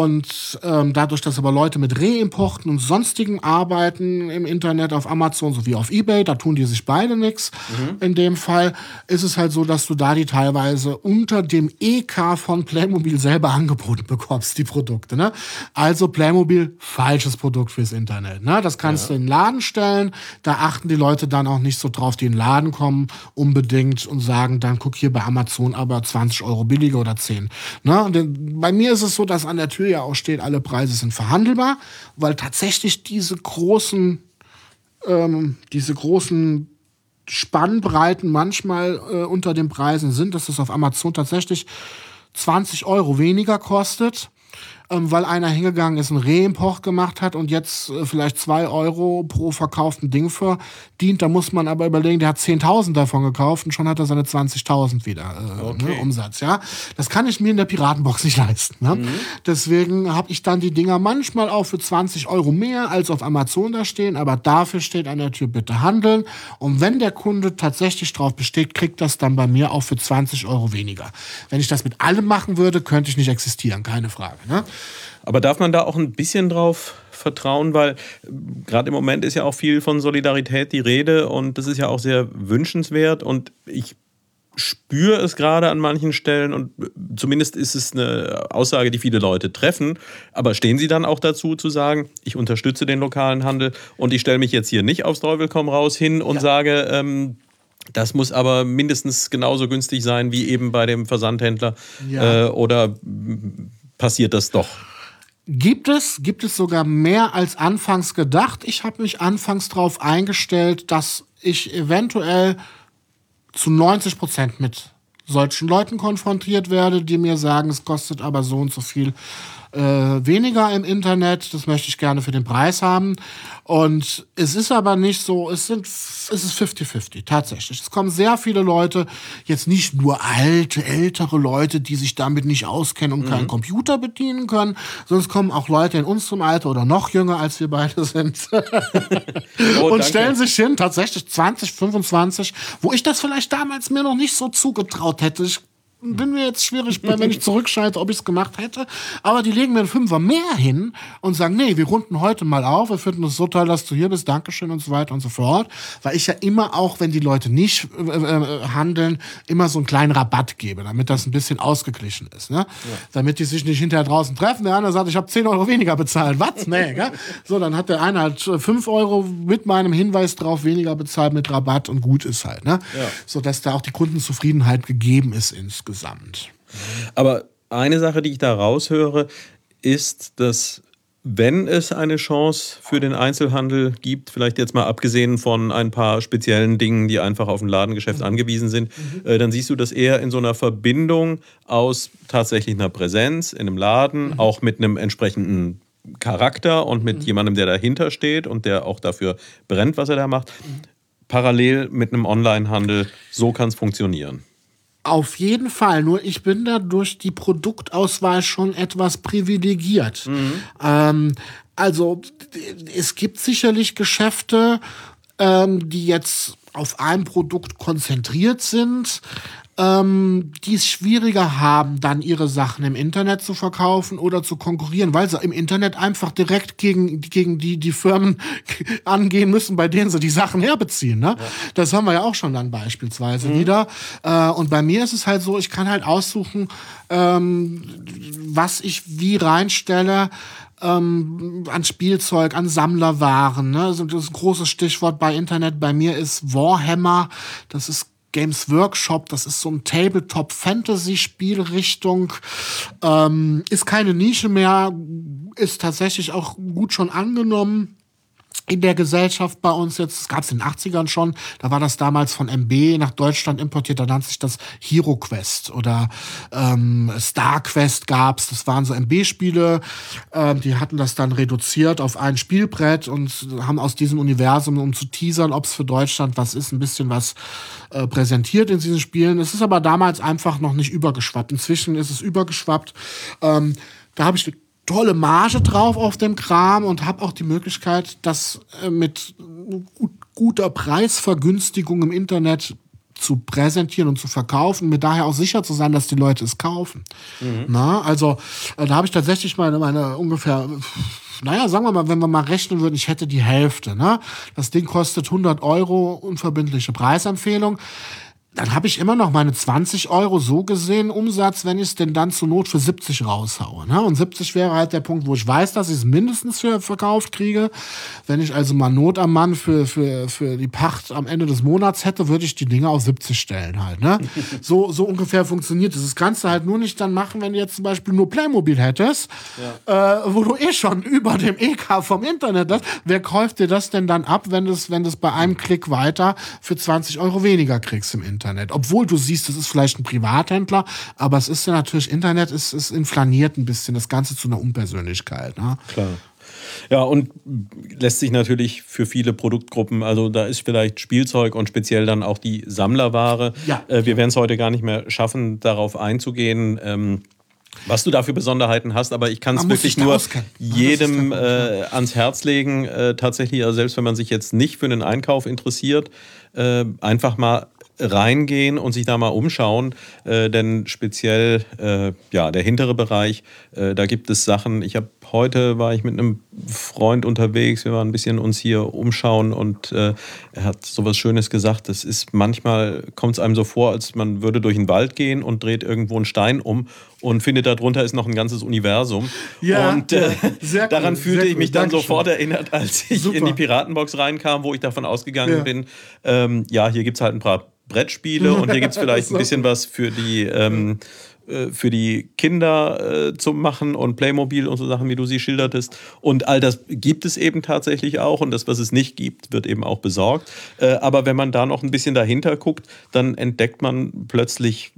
Und ähm, dadurch, dass aber Leute mit Reimporten und sonstigen arbeiten im Internet auf Amazon sowie auf eBay, da tun die sich beide nichts. Mhm. In dem Fall ist es halt so, dass du da die teilweise unter dem E K von Playmobil selber angeboten bekommst, die Produkte. Ne? Also Playmobil, falsches Produkt fürs Internet. Ne? Das kannst ja. du in den Laden stellen. Da achten die Leute dann auch nicht so drauf, die in den Laden kommen unbedingt und sagen, dann guck hier bei Amazon aber zwanzig Euro billiger oder zehn. Ne? Denn bei mir ist es so, dass an der Tür ja auch steht, alle Preise sind verhandelbar, weil tatsächlich diese großen, ähm, diese großen Spannbreiten manchmal äh, unter den Preisen sind, dass es auf Amazon tatsächlich zwanzig Euro weniger kostet, ähm, weil einer hingegangen ist, einen Reimport gemacht hat und jetzt äh, vielleicht zwei Euro pro verkauften Ding verdient. Da muss man aber überlegen, der hat zehntausend davon gekauft und schon hat er seine zwanzigtausend wieder äh, okay. ne, Umsatz. Ja, das kann ich mir in der Piratenbox nicht leisten. Ne? Mhm. Deswegen habe ich dann die Dinger manchmal auch für zwanzig Euro mehr als auf Amazon da stehen, aber dafür steht an der Tür, bitte handeln. Und wenn der Kunde tatsächlich drauf besteht, kriegt das dann bei mir auch für zwanzig Euro weniger. Wenn ich das mit allem machen würde, könnte ich nicht existieren, keine Frage. Ne? Aber darf man da auch ein bisschen drauf vertrauen, weil gerade im Moment ist ja auch viel von Solidarität die Rede und das ist ja auch sehr wünschenswert und ich spüre es gerade an manchen Stellen und zumindest ist es eine Aussage, die viele Leute treffen, aber stehen Sie dann auch dazu zu sagen, ich unterstütze den lokalen Handel und ich stelle mich jetzt hier nicht aufs Teufel komm raus hin und ja. sage, ähm, das muss aber mindestens genauso günstig sein wie eben bei dem Versandhändler ja. äh, oder passiert das doch? Gibt es, gibt es sogar mehr als anfangs gedacht. Ich habe mich anfangs darauf eingestellt, dass ich eventuell zu neunzig Prozent mit solchen Leuten konfrontiert werde, die mir sagen, es kostet aber so und so viel äh, weniger im Internet, das möchte ich gerne für den Preis haben. Und es ist aber nicht so, es sind, es ist fifty fifty, tatsächlich. Es kommen sehr viele Leute, jetzt nicht nur alte, ältere Leute, die sich damit nicht auskennen und mhm. keinen Computer bedienen können, sondern es kommen auch Leute in unserem Alter oder noch jünger, als wir beide sind. oh, und stellen sich hin, tatsächlich zwanzig, fünfundzwanzig, wo ich das vielleicht damals mir noch nicht so zugetraut hätte. Ich bin mir jetzt schwierig, wenn ich zurückschalte, ob ich es gemacht hätte. Aber die legen mir einen Fünfer mehr hin und sagen, nee, wir runden heute mal auf, wir finden es so toll, dass du hier bist, Dankeschön und so weiter und so fort. Weil ich ja immer auch, wenn die Leute nicht äh, äh, handeln, immer so einen kleinen Rabatt gebe, damit das ein bisschen ausgeglichen ist. Ne? Ja. Damit die sich nicht hinterher draußen treffen. Der andere sagt, ich habe zehn Euro weniger bezahlt. Was? Nee, gell? So, dann hat der eine halt fünf Euro mit meinem Hinweis drauf weniger bezahlt mit Rabatt und gut ist halt. Ne? Ja. So, dass da auch die Kundenzufriedenheit gegeben ist insgesamt. Gesamt. Aber eine Sache, die ich da raushöre, ist, dass wenn es eine Chance für den Einzelhandel gibt, vielleicht jetzt mal abgesehen von ein paar speziellen Dingen, die einfach auf ein Ladengeschäft mhm. angewiesen sind, mhm. äh, dann siehst du das eher in so einer Verbindung aus tatsächlich einer Präsenz in einem Laden, mhm. auch mit einem entsprechenden Charakter und mit mhm. jemandem, der dahinter steht und der auch dafür brennt, was er da macht. Mhm. Parallel mit einem Onlinehandel, so kann es funktionieren. Auf jeden Fall, nur ich bin da durch die Produktauswahl schon etwas privilegiert. Mhm. Ähm, also es gibt sicherlich Geschäfte, ähm, die jetzt auf ein Produkt konzentriert sind, ähm, die es schwieriger haben, dann ihre Sachen im Internet zu verkaufen oder zu konkurrieren, weil sie im Internet einfach direkt gegen, gegen die, die Firmen angehen müssen, bei denen sie die Sachen herbeziehen. Ne? Ja. Das haben wir ja auch schon dann beispielsweise mhm. wieder. Äh, und bei mir ist es halt so, ich kann halt aussuchen, ähm, was ich wie reinstelle, Ähm, an Spielzeug, an Sammlerwaren. Ne? Also das große Stichwort bei Internet bei mir ist Warhammer. Das ist Games Workshop, das ist so ein Tabletop-Fantasy-Spielrichtung. Ähm, ist keine Nische mehr, ist tatsächlich auch gut schon angenommen. in der Gesellschaft bei uns jetzt, das gab es in den achtzigern schon, da war das damals von M B nach Deutschland importiert, da nannte sich das Hero Quest oder ähm, Star Quest gab's, das waren so M B-Spiele, ähm, die hatten das dann reduziert auf ein Spielbrett und haben aus diesem Universum, um zu teasern, ob es für Deutschland was ist, ein bisschen was äh, präsentiert in diesen Spielen. Es ist aber damals einfach noch nicht übergeschwappt. Inzwischen ist es übergeschwappt. Ähm, da habe ich tolle Marge drauf auf dem Kram und habe auch die Möglichkeit, das äh, mit gut, guter Preisvergünstigung im Internet zu präsentieren und zu verkaufen, mir daher auch sicher zu sein, dass die Leute es kaufen. Mhm. Na, also äh, da habe ich tatsächlich meine, meine ungefähr, naja, sagen wir mal, wenn wir mal rechnen würden, ich hätte die Hälfte. Ne? Das Ding kostet hundert Euro, unverbindliche Preisempfehlung. Dann habe ich immer noch meine zwanzig Euro so gesehen Umsatz, wenn ich es denn dann zur Not für siebzig raushaue. Ne? Und siebzig wäre halt der Punkt, wo ich weiß, dass ich es mindestens für verkauft kriege. Wenn ich also mal Not am Mann für, für, für die Pacht am Ende des Monats hätte, würde ich die Dinge auf siebzig stellen halt. Ne? so, so ungefähr funktioniert das. Das kannst du halt nur nicht dann machen, wenn du jetzt zum Beispiel nur Playmobil hättest, ja. äh, wo du eh schon über dem E K vom Internet hast. Wer kauft dir das denn dann ab, wenn du es wenn du es bei einem Klick weiter für zwanzig Euro weniger kriegst im Internet? Obwohl du siehst, das ist vielleicht ein Privathändler, aber es ist ja natürlich, Internet ist, ist inflaniert ein bisschen, das Ganze zu einer Unpersönlichkeit. Ne? Klar. Ja, und lässt sich natürlich für viele Produktgruppen, also da ist vielleicht Spielzeug und speziell dann auch die Sammlerware. Ja. Äh, wir werden es heute gar nicht mehr schaffen, darauf einzugehen. Ähm, was du da für Besonderheiten hast, aber ich kann es wirklich nur jedem äh, ans Herz legen, äh, tatsächlich, also selbst wenn man sich jetzt nicht für einen Einkauf interessiert, äh, einfach mal reingehen und sich da mal umschauen, äh, denn speziell äh, ja, der hintere Bereich, äh, da gibt es Sachen, ich habe heute war ich mit einem Freund unterwegs, wir waren ein bisschen uns hier umschauen und äh, er hat sowas Schönes gesagt, das ist manchmal, kommt es einem so vor, als man würde durch den Wald gehen und dreht irgendwo einen Stein um und findet, darunter ist noch ein ganzes Universum. Ja, und äh, ja, daran cool, fühlte ich mich dann Dankeschön. sofort erinnert, als ich Super. in die Piratenbox reinkam, wo ich davon ausgegangen ja. bin, ähm, ja, hier gibt es halt ein paar Brettspiele und hier gibt es vielleicht ein bisschen was für die, ähm, äh, für die Kinder äh, zum Machen und Playmobil und so Sachen, wie du sie schildertest. Und all das gibt es eben tatsächlich auch und das, was es nicht gibt, wird eben auch besorgt. Äh, aber wenn man da noch ein bisschen dahinter guckt, dann entdeckt man plötzlich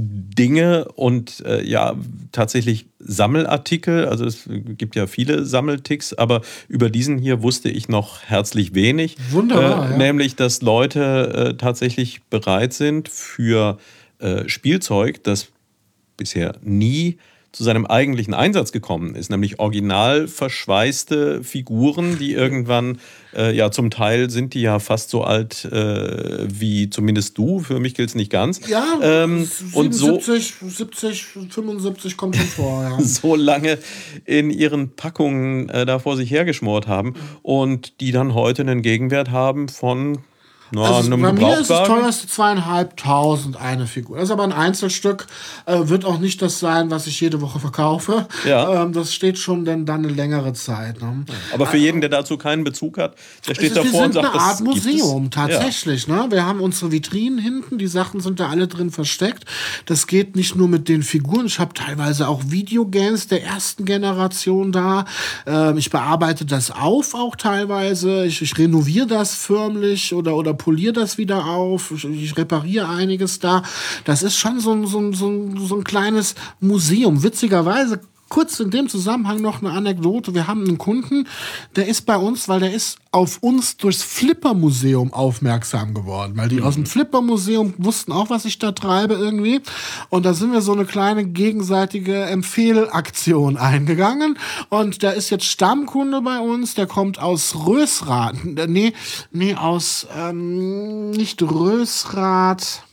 Dinge und äh, ja, tatsächlich Sammelartikel, also es gibt ja viele Sammelticks, aber über diesen hier wusste ich noch herzlich wenig. Wunderbar, äh, ja. Nämlich, dass Leute äh, tatsächlich bereit sind für äh, Spielzeug, das bisher nie zu seinem eigentlichen Einsatz gekommen ist, nämlich original verschweißte Figuren, die irgendwann, äh, ja zum Teil sind die ja fast so alt äh, wie zumindest du, für mich gilt es nicht ganz. Ja, ähm, siebenundsiebzig, und so, siebzig, fünfundsiebzig kommt schon vor. Ja. so lange in ihren Packungen äh, da vor sich hergeschmort haben und die dann heute einen Gegenwert haben von No, also bei mir ist das teuerste zweieinhalbtausend eine Figur. Das ist aber ein Einzelstück, äh, wird auch nicht das sein, was ich jede Woche verkaufe. Ja. Ähm, das steht schon denn dann eine längere Zeit. Ne? Aber für jeden, der dazu keinen Bezug hat, der steht davor und sagt, das ist eine Art das Museum, tatsächlich. Ja. Ne? Wir haben unsere Vitrinen hinten, die Sachen sind da alle drin versteckt. Das geht nicht nur mit den Figuren, ich habe teilweise auch Videogames der ersten Generation da. Ähm, ich bearbeite das auf auch teilweise. Ich, ich renoviere das förmlich oder, oder poliere das wieder auf, ich, ich repariere einiges da. Das ist schon so ein, so ein, so ein, so ein kleines Museum. Witzigerweise, kurz in dem Zusammenhang noch eine Anekdote. Wir haben einen Kunden, der ist bei uns, weil der ist auf uns durchs Flipper-Museum aufmerksam geworden. Weil die mhm. aus dem Flipper-Museum wussten auch, was ich da treibe irgendwie. Und da sind wir so eine kleine gegenseitige Empfehlaktion eingegangen. Und der ist jetzt Stammkunde bei uns. Der kommt aus Rösrath. Nee, nee, aus, ähm, nicht Rösrath,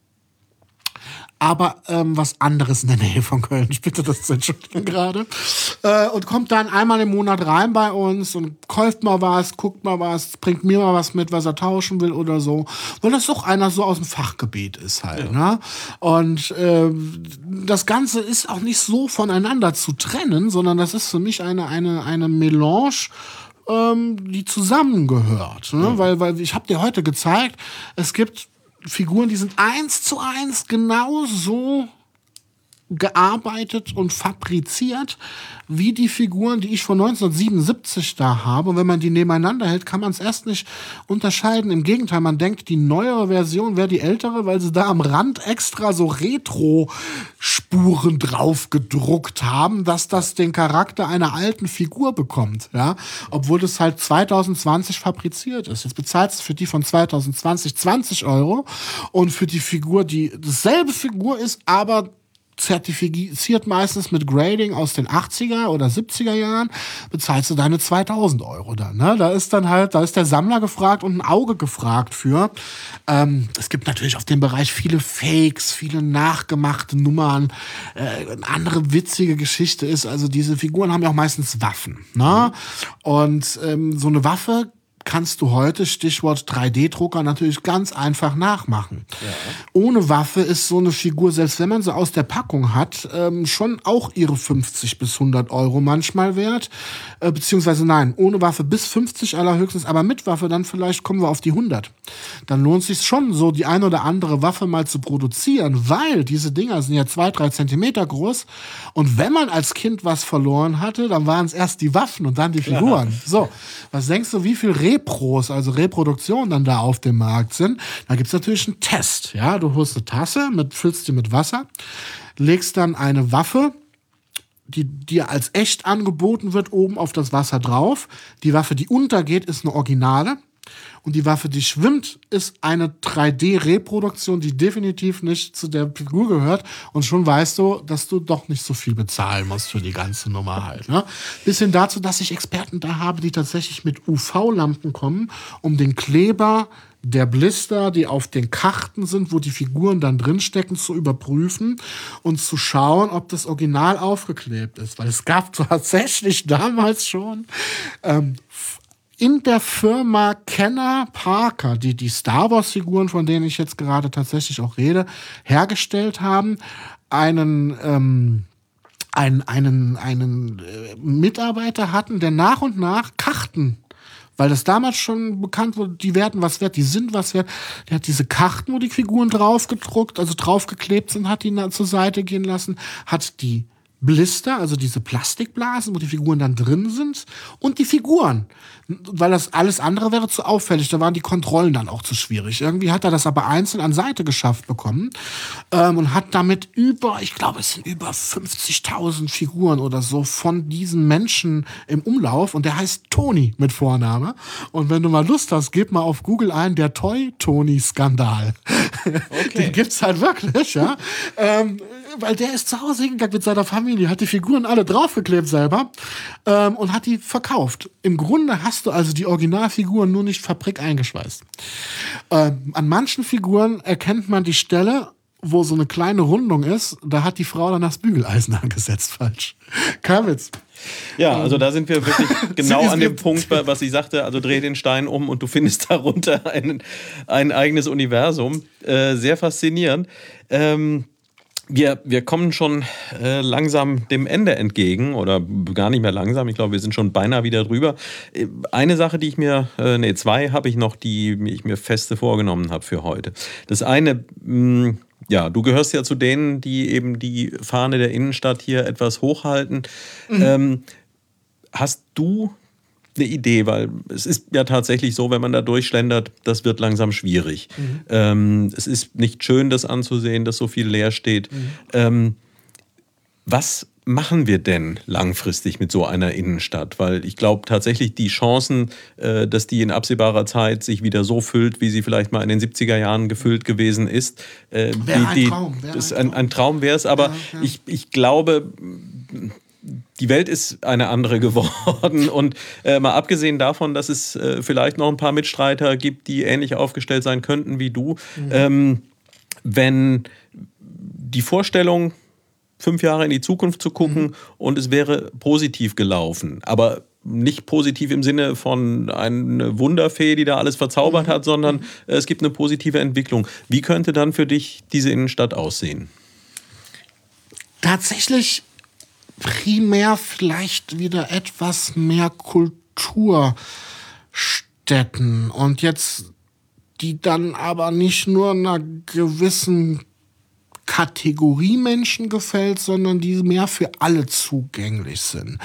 aber ähm, was anderes in der Nähe von Köln. Ich bitte das zu entschuldigen gerade. Äh, und kommt dann einmal im Monat rein bei uns und kauft mal was, guckt mal was, bringt mir mal was mit, was er tauschen will oder so. Weil das doch einer so aus dem Fachgebiet ist halt. Ja. Ne? Und äh, das Ganze ist auch nicht so voneinander zu trennen, sondern das ist für mich eine, eine, eine Melange, ähm, die zusammengehört. Ne? Ja. Weil, weil ich habe dir heute gezeigt, es gibt Figuren, die sind eins zu eins genau so gearbeitet und fabriziert wie die Figuren, die ich von neunzehnhundertsiebenundsiebzig da habe. Und wenn man die nebeneinander hält, kann man es erst nicht unterscheiden. Im Gegenteil, man denkt, die neuere Version wäre die ältere, weil sie da am Rand extra so Retro-Spuren drauf gedruckt haben, dass das den Charakter einer alten Figur bekommt. Ja? Obwohl das halt zweitausendzwanzig fabriziert ist. Jetzt bezahlst du für die von zweitausendzwanzig zwanzig Euro und für die Figur, die dasselbe Figur ist, aber zertifiziert meistens mit Grading aus den achtziger oder siebziger Jahren, bezahlst du deine zweitausend Euro dann. Ne? Da ist dann halt, da ist der Sammler gefragt und ein Auge gefragt für. Ähm, es gibt natürlich auf dem Bereich viele Fakes, viele nachgemachte Nummern. Äh, eine andere witzige Geschichte ist, also diese Figuren haben ja auch meistens Waffen. Ne? Und ähm, so eine Waffe kannst du heute, Stichwort drei D Drucker, natürlich ganz einfach nachmachen. Ja. Ohne Waffe ist so eine Figur, selbst wenn man sie aus der Packung hat, ähm, schon auch ihre fünfzig bis hundert Euro manchmal wert. Äh, beziehungsweise nein, ohne Waffe bis fünfzig allerhöchstens, aber mit Waffe dann vielleicht kommen wir auf die hundert. Dann lohnt es sich schon, so die ein oder andere Waffe mal zu produzieren, weil diese Dinger sind ja zwei, drei Zentimeter groß. Und wenn man als Kind was verloren hatte, dann waren es erst die Waffen und dann die Figuren. Ja. So, was denkst du, wie viel Repros, also Reproduktionen dann da auf dem Markt sind? Da gibt's natürlich einen Test. Ja, du holst eine Tasse, mit, füllst die mit Wasser, legst dann eine Waffe, die dir als echt angeboten wird, oben auf das Wasser drauf. Die Waffe, die untergeht, ist eine Originale. Und die Waffe, die schwimmt, ist eine drei D Reproduktion, die definitiv nicht zu der Figur gehört. Und schon weißt du, dass du doch nicht so viel bezahlen musst für die ganze Nummer halt. Ne? Bis hin dazu, dass ich Experten da habe, die tatsächlich mit U V-Lampen kommen, um den Kleber der Blister, die auf den Karten sind, wo die Figuren dann drinstecken, zu überprüfen und zu schauen, ob das Original aufgeklebt ist. Weil es gab tatsächlich damals schon ähm, in der Firma Kenner Parker, die die Star Wars-Figuren, von denen ich jetzt gerade tatsächlich auch rede, hergestellt haben, einen, ähm, einen, einen, einen äh, Mitarbeiter hatten, der nach und nach Karten, weil das damals schon bekannt wurde, die werden was wert, die sind was wert. Der hat diese Karten, wo die Figuren drauf gedruckt, also draufgeklebt sind, hat die zur Seite gehen lassen, hat die Blister, also diese Plastikblasen, wo die Figuren dann drin sind, und die Figuren. Weil das alles andere wäre zu auffällig. Da waren die Kontrollen dann auch zu schwierig. Irgendwie hat er das aber einzeln an Seite geschafft bekommen ähm, und hat damit über, ich glaube, es sind über fünfzigtausend Figuren oder so von diesen Menschen im Umlauf. Und der heißt Tony mit Vorname. Und wenn du mal Lust hast, gib mal auf Google ein, der Toy-Tony-Skandal. Okay. Den gibt's halt wirklich, ja. ähm, weil der ist zu Hause hingegangen mit seiner Familie, hat die Figuren alle draufgeklebt selber ähm, und hat die verkauft. Im Grunde hast du also die Originalfiguren nur nicht Fabrik eingeschweißt. Ähm, an manchen Figuren erkennt man die Stelle, wo so eine kleine Rundung ist, da hat die Frau dann das Bügeleisen angesetzt, falsch. Kein Witz. Ja, also da sind wir wirklich genau an dem Punkt, was ich sagte, also dreh den Stein um und du findest darunter ein, ein eigenes Universum. Äh, sehr faszinierend. Ähm, Wir, wir kommen schon äh, langsam dem Ende entgegen oder gar nicht mehr langsam. Ich glaube, wir sind schon beinahe wieder drüber. Eine Sache, die ich mir, äh, nee, zwei habe ich noch, die ich mir feste vorgenommen habe für heute. Das eine, mh, ja, du gehörst ja zu denen, die eben die Fahne der Innenstadt hier etwas hochhalten. Mhm. Ähm, hast du eine Idee, weil es ist ja tatsächlich so, wenn man da durchschlendert, das wird langsam schwierig. Mhm. Ähm, es ist nicht schön, das anzusehen, dass so viel leer steht. Mhm. Ähm, was machen wir denn langfristig mit so einer Innenstadt? Weil ich glaube tatsächlich die Chancen, äh, dass die in absehbarer Zeit sich wieder so füllt, wie sie vielleicht mal in den siebziger Jahren gefüllt gewesen ist. Äh, wäre die, ein Traum. Wär das ein, ein, ein Traum wäre es, aber ja, ja. Ich, ich glaube, die Welt ist eine andere geworden und äh, mal abgesehen davon, dass es äh, vielleicht noch ein paar Mitstreiter gibt, die ähnlich aufgestellt sein könnten wie du, mhm. ähm, wenn die Vorstellung, fünf Jahre in die Zukunft zu gucken mhm. und es wäre positiv gelaufen, aber nicht positiv im Sinne von eine Wunderfee, die da alles verzaubert mhm. hat, sondern äh, es gibt eine positive Entwicklung. Wie könnte dann für dich diese Innenstadt aussehen? Tatsächlich primär vielleicht wieder etwas mehr Kulturstätten und jetzt die dann aber nicht nur einer gewissen Kategoriemenschen gefällt, sondern die mehr für alle zugänglich sind.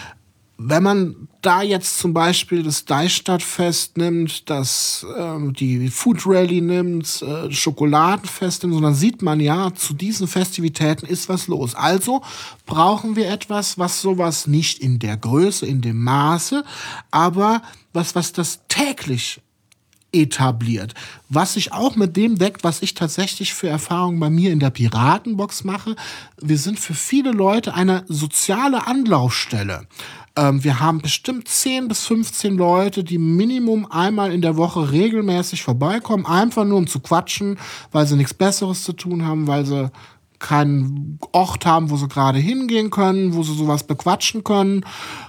Wenn man da jetzt zum Beispiel das Deichstadtfest nimmt, das ähm, die Food Rally nimmt, äh, Schokoladenfest nimmt, dann sieht man ja, zu diesen Festivitäten ist was los. Also brauchen wir etwas, was sowas nicht in der Größe, in dem Maße, aber was, was das täglich etabliert. Was sich auch mit dem deckt, was ich tatsächlich für Erfahrungen bei mir in der Piratenbox mache. Wir sind für viele Leute eine soziale Anlaufstelle. Ähm, wir haben bestimmt zehn bis fünfzehn Leute, die Minimum einmal in der Woche regelmäßig vorbeikommen, einfach nur um zu quatschen, weil sie nichts Besseres zu tun haben, weil sie keinen Ort haben, wo sie gerade hingehen können, wo sie sowas bequatschen können.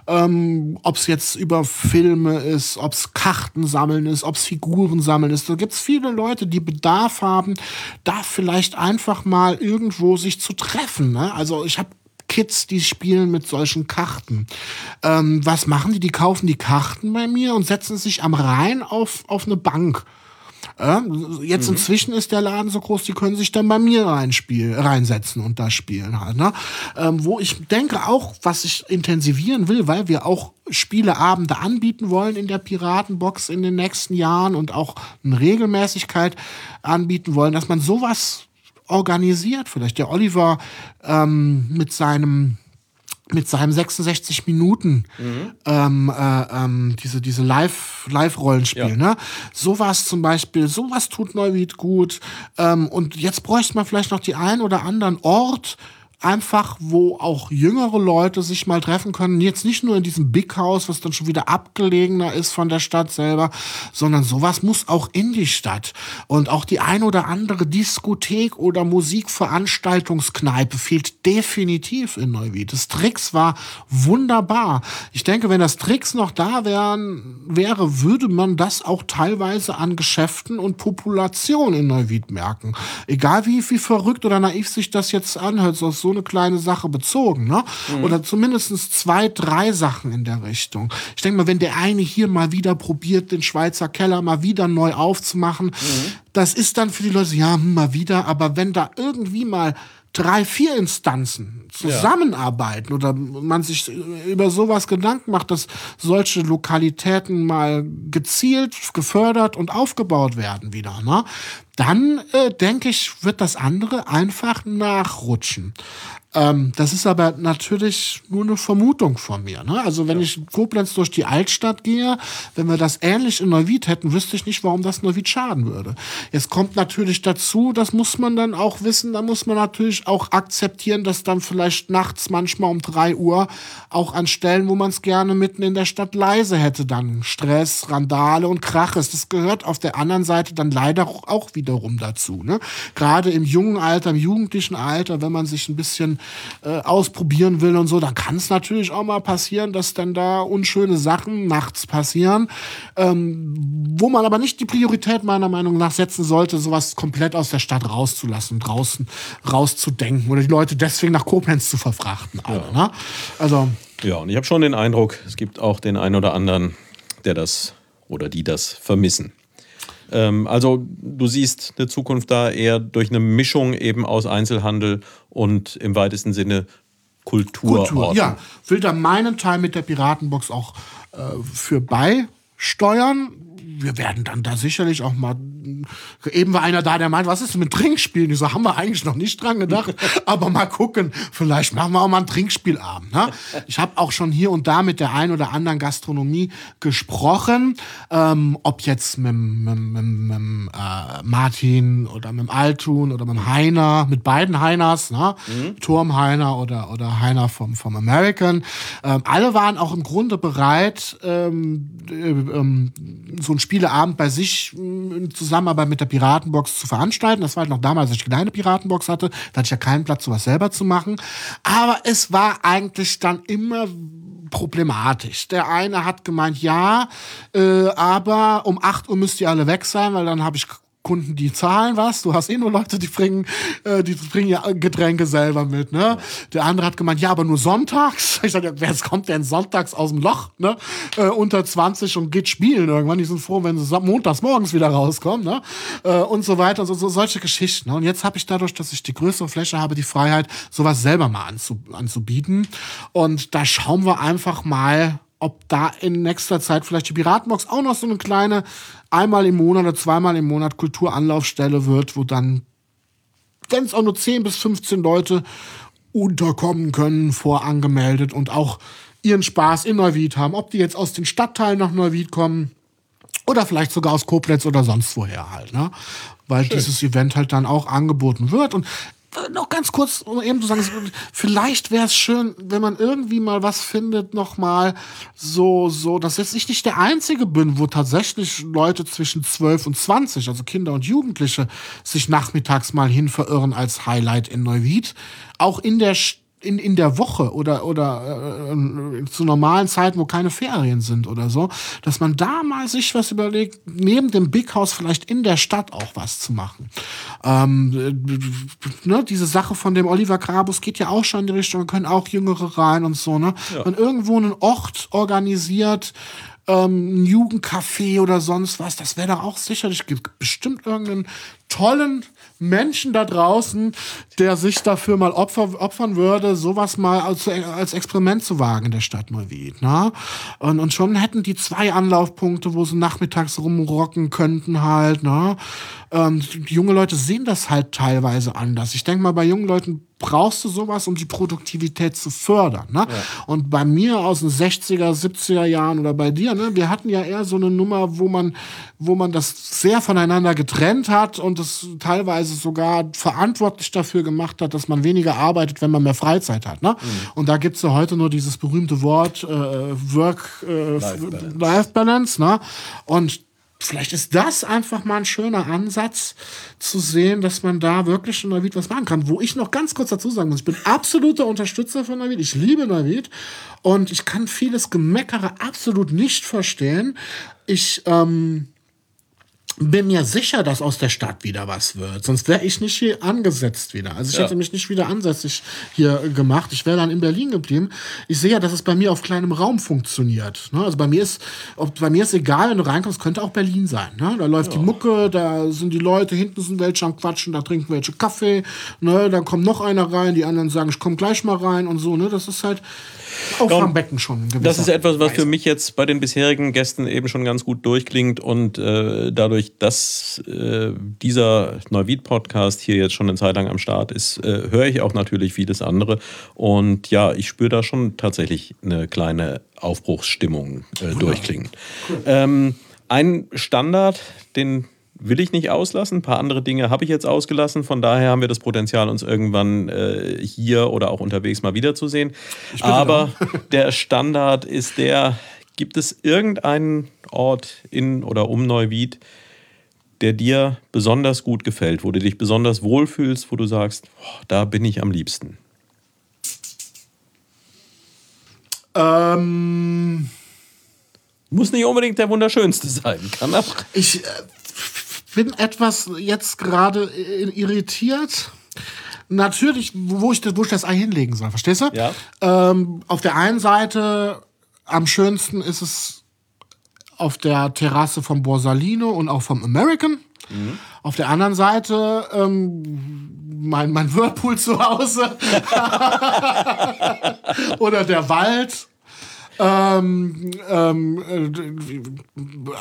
Ähm, ob es jetzt über Filme ist, ob es Karten sammeln ist, ob es Figuren sammeln ist. Da gibt es viele Leute, die Bedarf haben, da vielleicht einfach mal irgendwo sich zu treffen. Ne? Also ich habe Kids, die spielen mit solchen Karten. Ähm, was machen die? Die kaufen die Karten bei mir und setzen sich am Rhein auf, auf eine Bank. Äh, jetzt mhm. inzwischen ist der Laden so groß, die können sich dann bei mir reinspiel, reinsetzen und da spielen halt. Ne? Ähm, wo ich denke auch, was ich intensivieren will, weil wir auch Spieleabende anbieten wollen in der Piratenbox in den nächsten Jahren und auch eine Regelmäßigkeit anbieten wollen, dass man sowas organisiert. Vielleicht der Oliver ähm, mit seinem mit seinem sechsundsechzig Minuten mhm. ähm, äh, ähm, diese diese Live Live-Rollenspiel, ja. ne? Sowas zum Beispiel, sowas tut Neuwied gut. Ähm, und jetzt bräuchte man vielleicht noch die ein oder anderen Ort, einfach, wo auch jüngere Leute sich mal treffen können. Jetzt nicht nur in diesem Big House, was dann schon wieder abgelegener ist von der Stadt selber, sondern sowas muss auch in die Stadt. Und auch die ein oder andere Diskothek oder Musikveranstaltungskneipe fehlt definitiv in Neuwied. Das Trix war wunderbar. Ich denke, wenn das Trix noch da wären, wäre, würde man das auch teilweise an Geschäften und Population in Neuwied merken. Egal wie, wie verrückt oder naiv sich das jetzt anhört, so so eine kleine Sache bezogen, ne? Mhm. Oder zumindest zwei, drei Sachen in der Richtung. Ich denke mal, wenn der eine hier mal wieder probiert, den Schweizer Keller mal wieder neu aufzumachen, mhm. das ist dann für die Leute, ja, mal wieder, aber wenn da irgendwie mal drei, vier Instanzen zusammenarbeiten ja. oder man sich über sowas Gedanken macht, dass solche Lokalitäten mal gezielt gefördert und aufgebaut werden wieder, ne? Dann, äh, denke ich, wird das andere einfach nachrutschen. Ähm, das ist aber natürlich nur eine Vermutung von mir. Ne? Also wenn ja. ich in Koblenz durch die Altstadt gehe, wenn wir das ähnlich in Neuwied hätten, wüsste ich nicht, warum das Neuwied schaden würde. Jetzt kommt natürlich dazu, das muss man dann auch wissen, da muss man natürlich auch akzeptieren, dass dann vielleicht nachts manchmal um drei Uhr auch an Stellen, wo man es gerne mitten in der Stadt leise hätte, dann Stress, Randale und Krach ist. Das gehört auf der anderen Seite dann leider auch wiederum dazu. Ne? Gerade im jungen Alter, im jugendlichen Alter, wenn man sich ein bisschen Äh, ausprobieren will und so, dann kann es natürlich auch mal passieren, dass dann da unschöne Sachen nachts passieren, ähm, wo man aber nicht die Priorität meiner Meinung nach setzen sollte, sowas komplett aus der Stadt rauszulassen, draußen rauszudenken oder die Leute deswegen nach Koblenz zu verfrachten. Alle, ja. Ne? Also, ja, und ich habe schon den Eindruck, es gibt auch den einen oder anderen, der das oder die das vermissen. Also du siehst eine Zukunft da eher durch eine Mischung eben aus Einzelhandel und im weitesten Sinne Kultur. Kultur, ja. Will da meinen Teil mit der Piratenbox auch äh, für beisteuern. Wir werden dann da sicherlich auch mal, eben war einer da, der meint, was ist denn mit Trinkspielen? Ich so, haben wir eigentlich noch nicht dran gedacht, aber mal gucken, vielleicht machen wir auch mal einen Trinkspielabend. Ne? Ich habe auch schon hier und da mit der einen oder anderen Gastronomie gesprochen, ähm, ob jetzt mit, mit, mit, mit äh, Martin oder mit dem Altun oder mit dem Heiner, mit beiden Heiners, ne? Mhm. Turm Heiner oder, oder Heiner vom, vom American. Ähm, alle waren auch im Grunde bereit, ähm, ähm, so ein Spieleabend bei sich in Zusammenarbeit mit der Piratenbox zu veranstalten. Das war halt noch damals, als ich eine kleine Piratenbox hatte. Da hatte ich ja keinen Platz, sowas selber zu machen. Aber es war eigentlich dann immer problematisch. Der eine hat gemeint, ja, äh, aber um acht Uhr müsst ihr alle weg sein, weil dann habe ich Kunden, die zahlen was, du hast eh nur Leute, die bringen, äh, die bringen ja Getränke selber mit, ne? Ja. Der andere hat gemeint, ja, aber nur sonntags. Ich sag, wer kommt denn sonntags aus dem Loch, ne? Äh, unter zwanzig und geht spielen irgendwann. Die sind froh, wenn sie montags morgens wieder rauskommen, ne? Äh, und so weiter, so, so solche Geschichten. Ne? Und jetzt habe ich dadurch, dass ich die größere Fläche habe, die Freiheit, sowas selber mal anzu, anzubieten. Und da schauen wir einfach mal, ob da in nächster Zeit vielleicht die Piratenbox auch noch so eine kleine einmal im Monat oder zweimal im Monat Kulturanlaufstelle wird, wo dann, wenn es auch nur zehn bis fünfzehn Leute unterkommen können, vorangemeldet und auch ihren Spaß in Neuwied haben. Ob die jetzt aus den Stadtteilen nach Neuwied kommen oder vielleicht sogar aus Koblenz oder sonst woher halt, ne? Weil Schön. Dieses Event halt dann auch angeboten wird. Und noch ganz kurz, um eben zu sagen, vielleicht wäre es schön, wenn man irgendwie mal was findet, noch mal so, so, dass jetzt ich nicht der Einzige bin, wo tatsächlich Leute zwischen zwölf und zwanzig, also Kinder und Jugendliche, sich nachmittags mal hin verirren als Highlight in Neuwied. Auch in der In, in der Woche oder, oder äh, zu normalen Zeiten, wo keine Ferien sind oder so, dass man da mal sich was überlegt, neben dem Big House vielleicht in der Stadt auch was zu machen. Ähm, äh, ne, diese Sache von dem Oliver Grabus geht ja auch schon in die Richtung, da können auch Jüngere rein und so, ne? Ja. Man irgendwo einen Ort organisiert, ähm, ein Jugendcafé oder sonst was, das wäre doch auch sicherlich, gibt bestimmt irgendeinen tollen Menschen da draußen, der sich dafür mal opfer, opfern würde, sowas mal als, als Experiment zu wagen in der Stadt Neuwied. Ne? Und, und schon hätten die zwei Anlaufpunkte, wo sie nachmittags rumrocken könnten halt. Ne? Ähm, die junge Leute sehen das halt teilweise anders. Ich denke mal, bei jungen Leuten brauchst du sowas, um die Produktivität zu fördern. Ne? Ja. Und bei mir aus den sechziger, siebziger Jahren oder bei dir, ne, wir hatten ja eher so eine Nummer, wo man, wo man das sehr voneinander getrennt hat und es teilweise sogar verantwortlich dafür gemacht hat, dass man weniger arbeitet, wenn man mehr Freizeit hat. Ne? Mhm. Und da gibt's ja heute nur dieses berühmte Wort äh, Work äh, Life Balance. Life Balance, ne? Und vielleicht ist das einfach mal ein schöner Ansatz zu sehen, dass man da wirklich in Neuwied was machen kann. Wo ich noch ganz kurz dazu sagen muss, ich bin absoluter Unterstützer von Neuwied. Ich liebe Neuwied und ich kann vieles Gemeckere absolut nicht verstehen. Ich ähm, bin mir sicher, dass aus der Stadt wieder was wird. Sonst wäre ich nicht hier angesetzt wieder. Also ich ja. hätte mich nicht wieder ansässig hier gemacht. Ich wäre dann in Berlin geblieben. Ich sehe ja, dass es bei mir auf kleinem Raum funktioniert. Ne? Also bei mir ist, ob, bei mir ist egal, wenn du reinkommst, könnte auch Berlin sein. Ne? Da läuft ja. die Mucke, da sind die Leute, hinten sind welche am Quatschen, da trinken welche Kaffee. Ne? Dann kommt noch einer rein, die anderen sagen, ich komme gleich mal rein und so. Ne? Das ist halt Auffangbecken schon. Das ist etwas, was für mich jetzt bei den bisherigen Gästen eben schon ganz gut durchklingt und äh, dadurch, dass äh, dieser Neuwied-Podcast hier jetzt schon eine Zeit lang am Start ist, äh, höre ich auch natürlich vieles andere und ja, ich spüre da schon tatsächlich eine kleine Aufbruchsstimmung äh, durchklingen. Cool. Ähm, ein Standard, den will ich nicht auslassen. Ein paar andere Dinge habe ich jetzt ausgelassen. Von daher haben wir das Potenzial, uns irgendwann äh, hier oder auch unterwegs mal wiederzusehen. Aber der Standard ist der, gibt es irgendeinen Ort in oder um Neuwied, der dir besonders gut gefällt, wo du dich besonders wohlfühlst, wo du sagst, oh, da bin ich am liebsten? Ähm... Muss nicht unbedingt der wunderschönste sein, kann auch. Ich... Äh bin etwas jetzt gerade irritiert. Natürlich, wo ich, wo ich das Ei hinlegen soll, verstehst du? Ja. Ähm, auf der einen Seite, am schönsten ist es auf der Terrasse vom Borsalino und auch vom American. Mhm. Auf der anderen Seite, ähm, mein, mein Whirlpool zu Hause. Oder der Wald. Ähm, ähm, äh,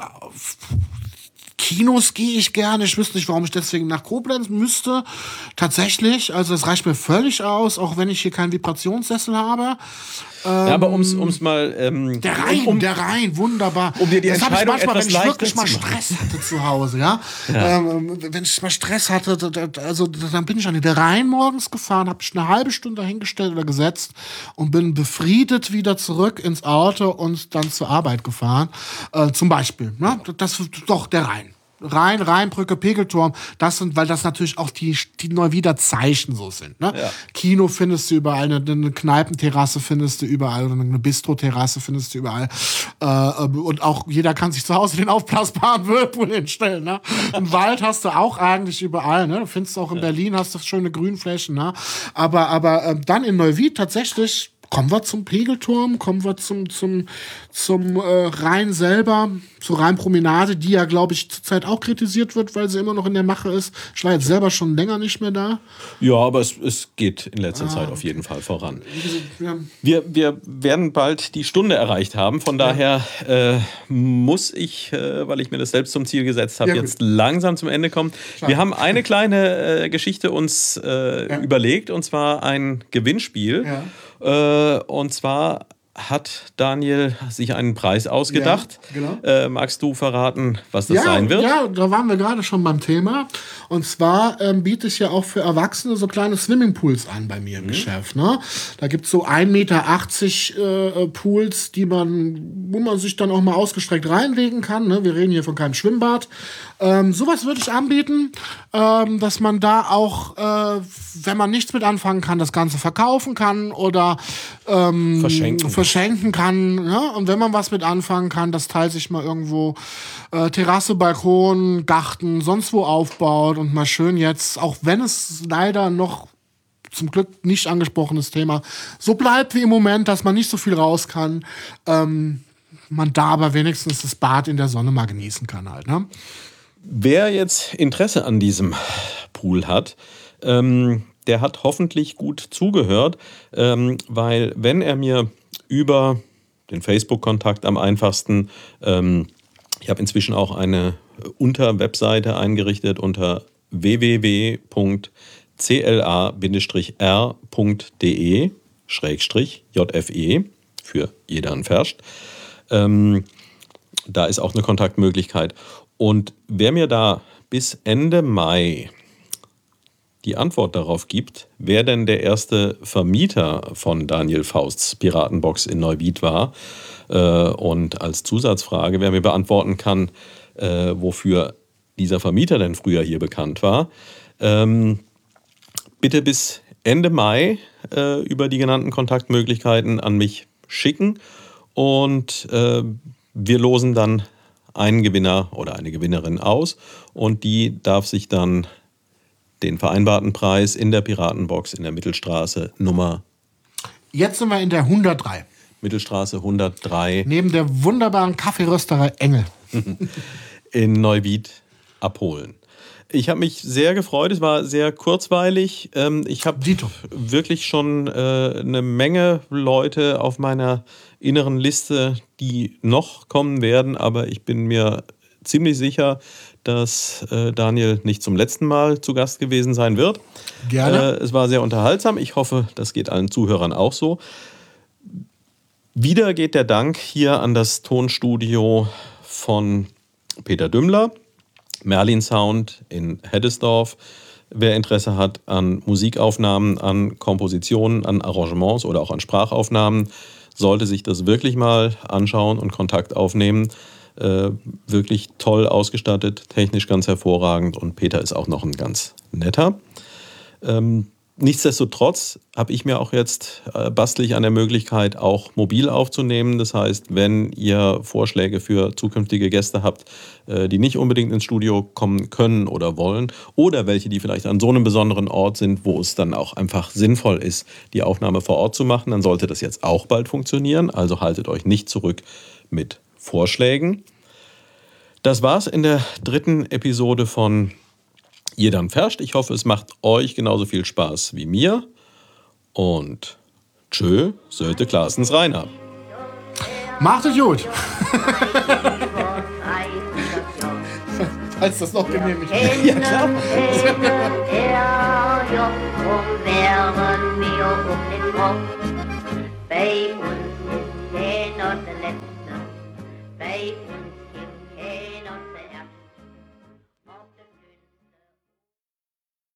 Kinos gehe ich gerne. Ich wüsste nicht, warum ich deswegen nach Koblenz müsste. Tatsächlich, also das reicht mir völlig aus, auch wenn ich hier keinen Vibrationssessel habe. Ähm, ja, aber ums ums mal ähm, der Rhein, um, der Rhein, wunderbar. Um dir die das Entscheidung ich manchmal, etwas wenn ich wirklich mal zu machen. Stress hatte zu Hause, ja. ja. Ähm, wenn ich mal Stress hatte, also dann bin ich an den Rhein morgens gefahren, habe ich eine halbe Stunde dahingestellt oder gesetzt und bin befriedet wieder zurück ins Auto und dann zur Arbeit gefahren. Äh, zum Beispiel, ne? Das ist doch der Rhein. Rhein, Rheinbrücke, Pegelturm, das sind, weil das natürlich auch die, die Neuwieder Zeichen so sind. Ne? Ja. Kino findest du überall, eine, eine Kneipenterrasse findest du überall, oder eine Bistroterrasse findest du überall. Äh, und auch jeder kann sich zu Hause den aufblasbaren Whirlpool hinstellen. Ne? Einen Wald hast du auch eigentlich überall. Ne? Du findest auch in ja. Berlin, hast du schöne Grünflächen. Ne? Aber, aber äh, dann in Neuwied tatsächlich kommen wir zum Pegelturm, kommen wir zum, zum, zum äh, Rhein selber, zur Rheinpromenade, die ja, glaube ich, zurzeit auch kritisiert wird, weil sie immer noch in der Mache ist. Ich war jetzt selber schon länger nicht mehr da. Ja, aber es, es geht in letzter ah, Zeit auf jeden Fall voran. Ja. Wir, wir werden bald die Stunde erreicht haben, von ja. daher äh, muss ich, äh, weil ich mir das selbst zum Ziel gesetzt habe, ja, jetzt gut. langsam zum Ende kommen. Klar. Wir haben eine kleine äh, Geschichte uns äh, ja. überlegt, und zwar ein Gewinnspiel. Ja. Und zwar hat Daniel sich einen Preis ausgedacht. Ja, genau. äh, magst du verraten, was das ja, sein wird? Ja, da waren wir gerade schon beim Thema. Und zwar ähm, biete ich ja auch für Erwachsene so kleine Swimmingpools an bei mir im mhm. Geschäft. Ne? Da gibt es so ein Meter achtzig äh, Pools, die man, wo man sich dann auch mal ausgestreckt reinlegen kann. Ne? Wir reden hier von keinem Schwimmbad. Ähm, sowas würde ich anbieten, ähm, dass man da auch, äh, wenn man nichts mit anfangen kann, das Ganze verkaufen kann oder ähm, verschenken. verschenken kann. Ja? Und wenn man was mit anfangen kann, das Teil sich mal irgendwo äh, Terrasse, Balkon, Garten, sonst wo aufbaut und mal schön jetzt, auch wenn es leider noch zum Glück nicht angesprochenes Thema so bleibt wie im Moment, dass man nicht so viel raus kann, ähm, man da aber wenigstens das Bad in der Sonne mal genießen kann halt, ne? Wer jetzt Interesse an diesem Pool hat, ähm, der hat hoffentlich gut zugehört, ähm, weil wenn er mir über den Facebook-Kontakt am einfachsten, ähm, ich habe inzwischen auch eine Unterwebseite eingerichtet unter w w w punkt c l a r punkt d e Schrägstrich J F E für jeder Verscht. Ähm, da ist auch eine Kontaktmöglichkeit. Und wer mir da bis Ende Mai die Antwort darauf gibt, wer denn der erste Vermieter von Daniel Fausts Piratenbox in Neuwied war, äh, und als Zusatzfrage, wer mir beantworten kann, äh, wofür dieser Vermieter denn früher hier bekannt war, ähm, bitte bis Ende Mai äh, über die genannten Kontaktmöglichkeiten an mich schicken, und äh, wir losen dann einen Gewinner oder eine Gewinnerin aus, und die darf sich dann den vereinbarten Preis in der Piratenbox in der Mittelstraße Nummer... Jetzt sind wir in der hundertdrei. Mittelstraße hundertdrei. Neben der wunderbaren Kaffeerösterei Engel. in Neuwied abholen. Ich habe mich sehr gefreut, es war sehr kurzweilig. Ich habe wirklich schon eine Menge Leute auf meiner inneren Liste, die noch kommen werden, aber ich bin mir ziemlich sicher, dass Daniel nicht zum letzten Mal zu Gast gewesen sein wird. Gerne. Es war sehr unterhaltsam. Ich hoffe, das geht allen Zuhörern auch so. Wieder geht der Dank hier an das Tonstudio von Peter Dümmler. Merlin Sound in Heddesdorf. Wer Interesse hat an Musikaufnahmen, an Kompositionen, an Arrangements oder auch an Sprachaufnahmen, sollte sich das wirklich mal anschauen und Kontakt aufnehmen. Äh, wirklich toll ausgestattet, technisch ganz hervorragend, und Peter ist auch noch ein ganz netter. Ähm, nichtsdestotrotz habe ich mir auch jetzt, äh, bastel ich an der Möglichkeit, auch mobil aufzunehmen. Das heißt, wenn ihr Vorschläge für zukünftige Gäste habt, äh, die nicht unbedingt ins Studio kommen können oder wollen, oder welche, die vielleicht an so einem besonderen Ort sind, wo es dann auch einfach sinnvoll ist, die Aufnahme vor Ort zu machen, dann sollte das jetzt auch bald funktionieren. Also haltet euch nicht zurück mit Vorschlägen. Das war's in der dritten Episode von Jedam Verscht. Ich hoffe, es macht euch genauso viel Spaß wie mir. Und tschö, Sölte Klaasens Rainer. Macht es gut. Falls das noch genehmigt ist. Ja, klar. Wären wir um den Kopf. Bei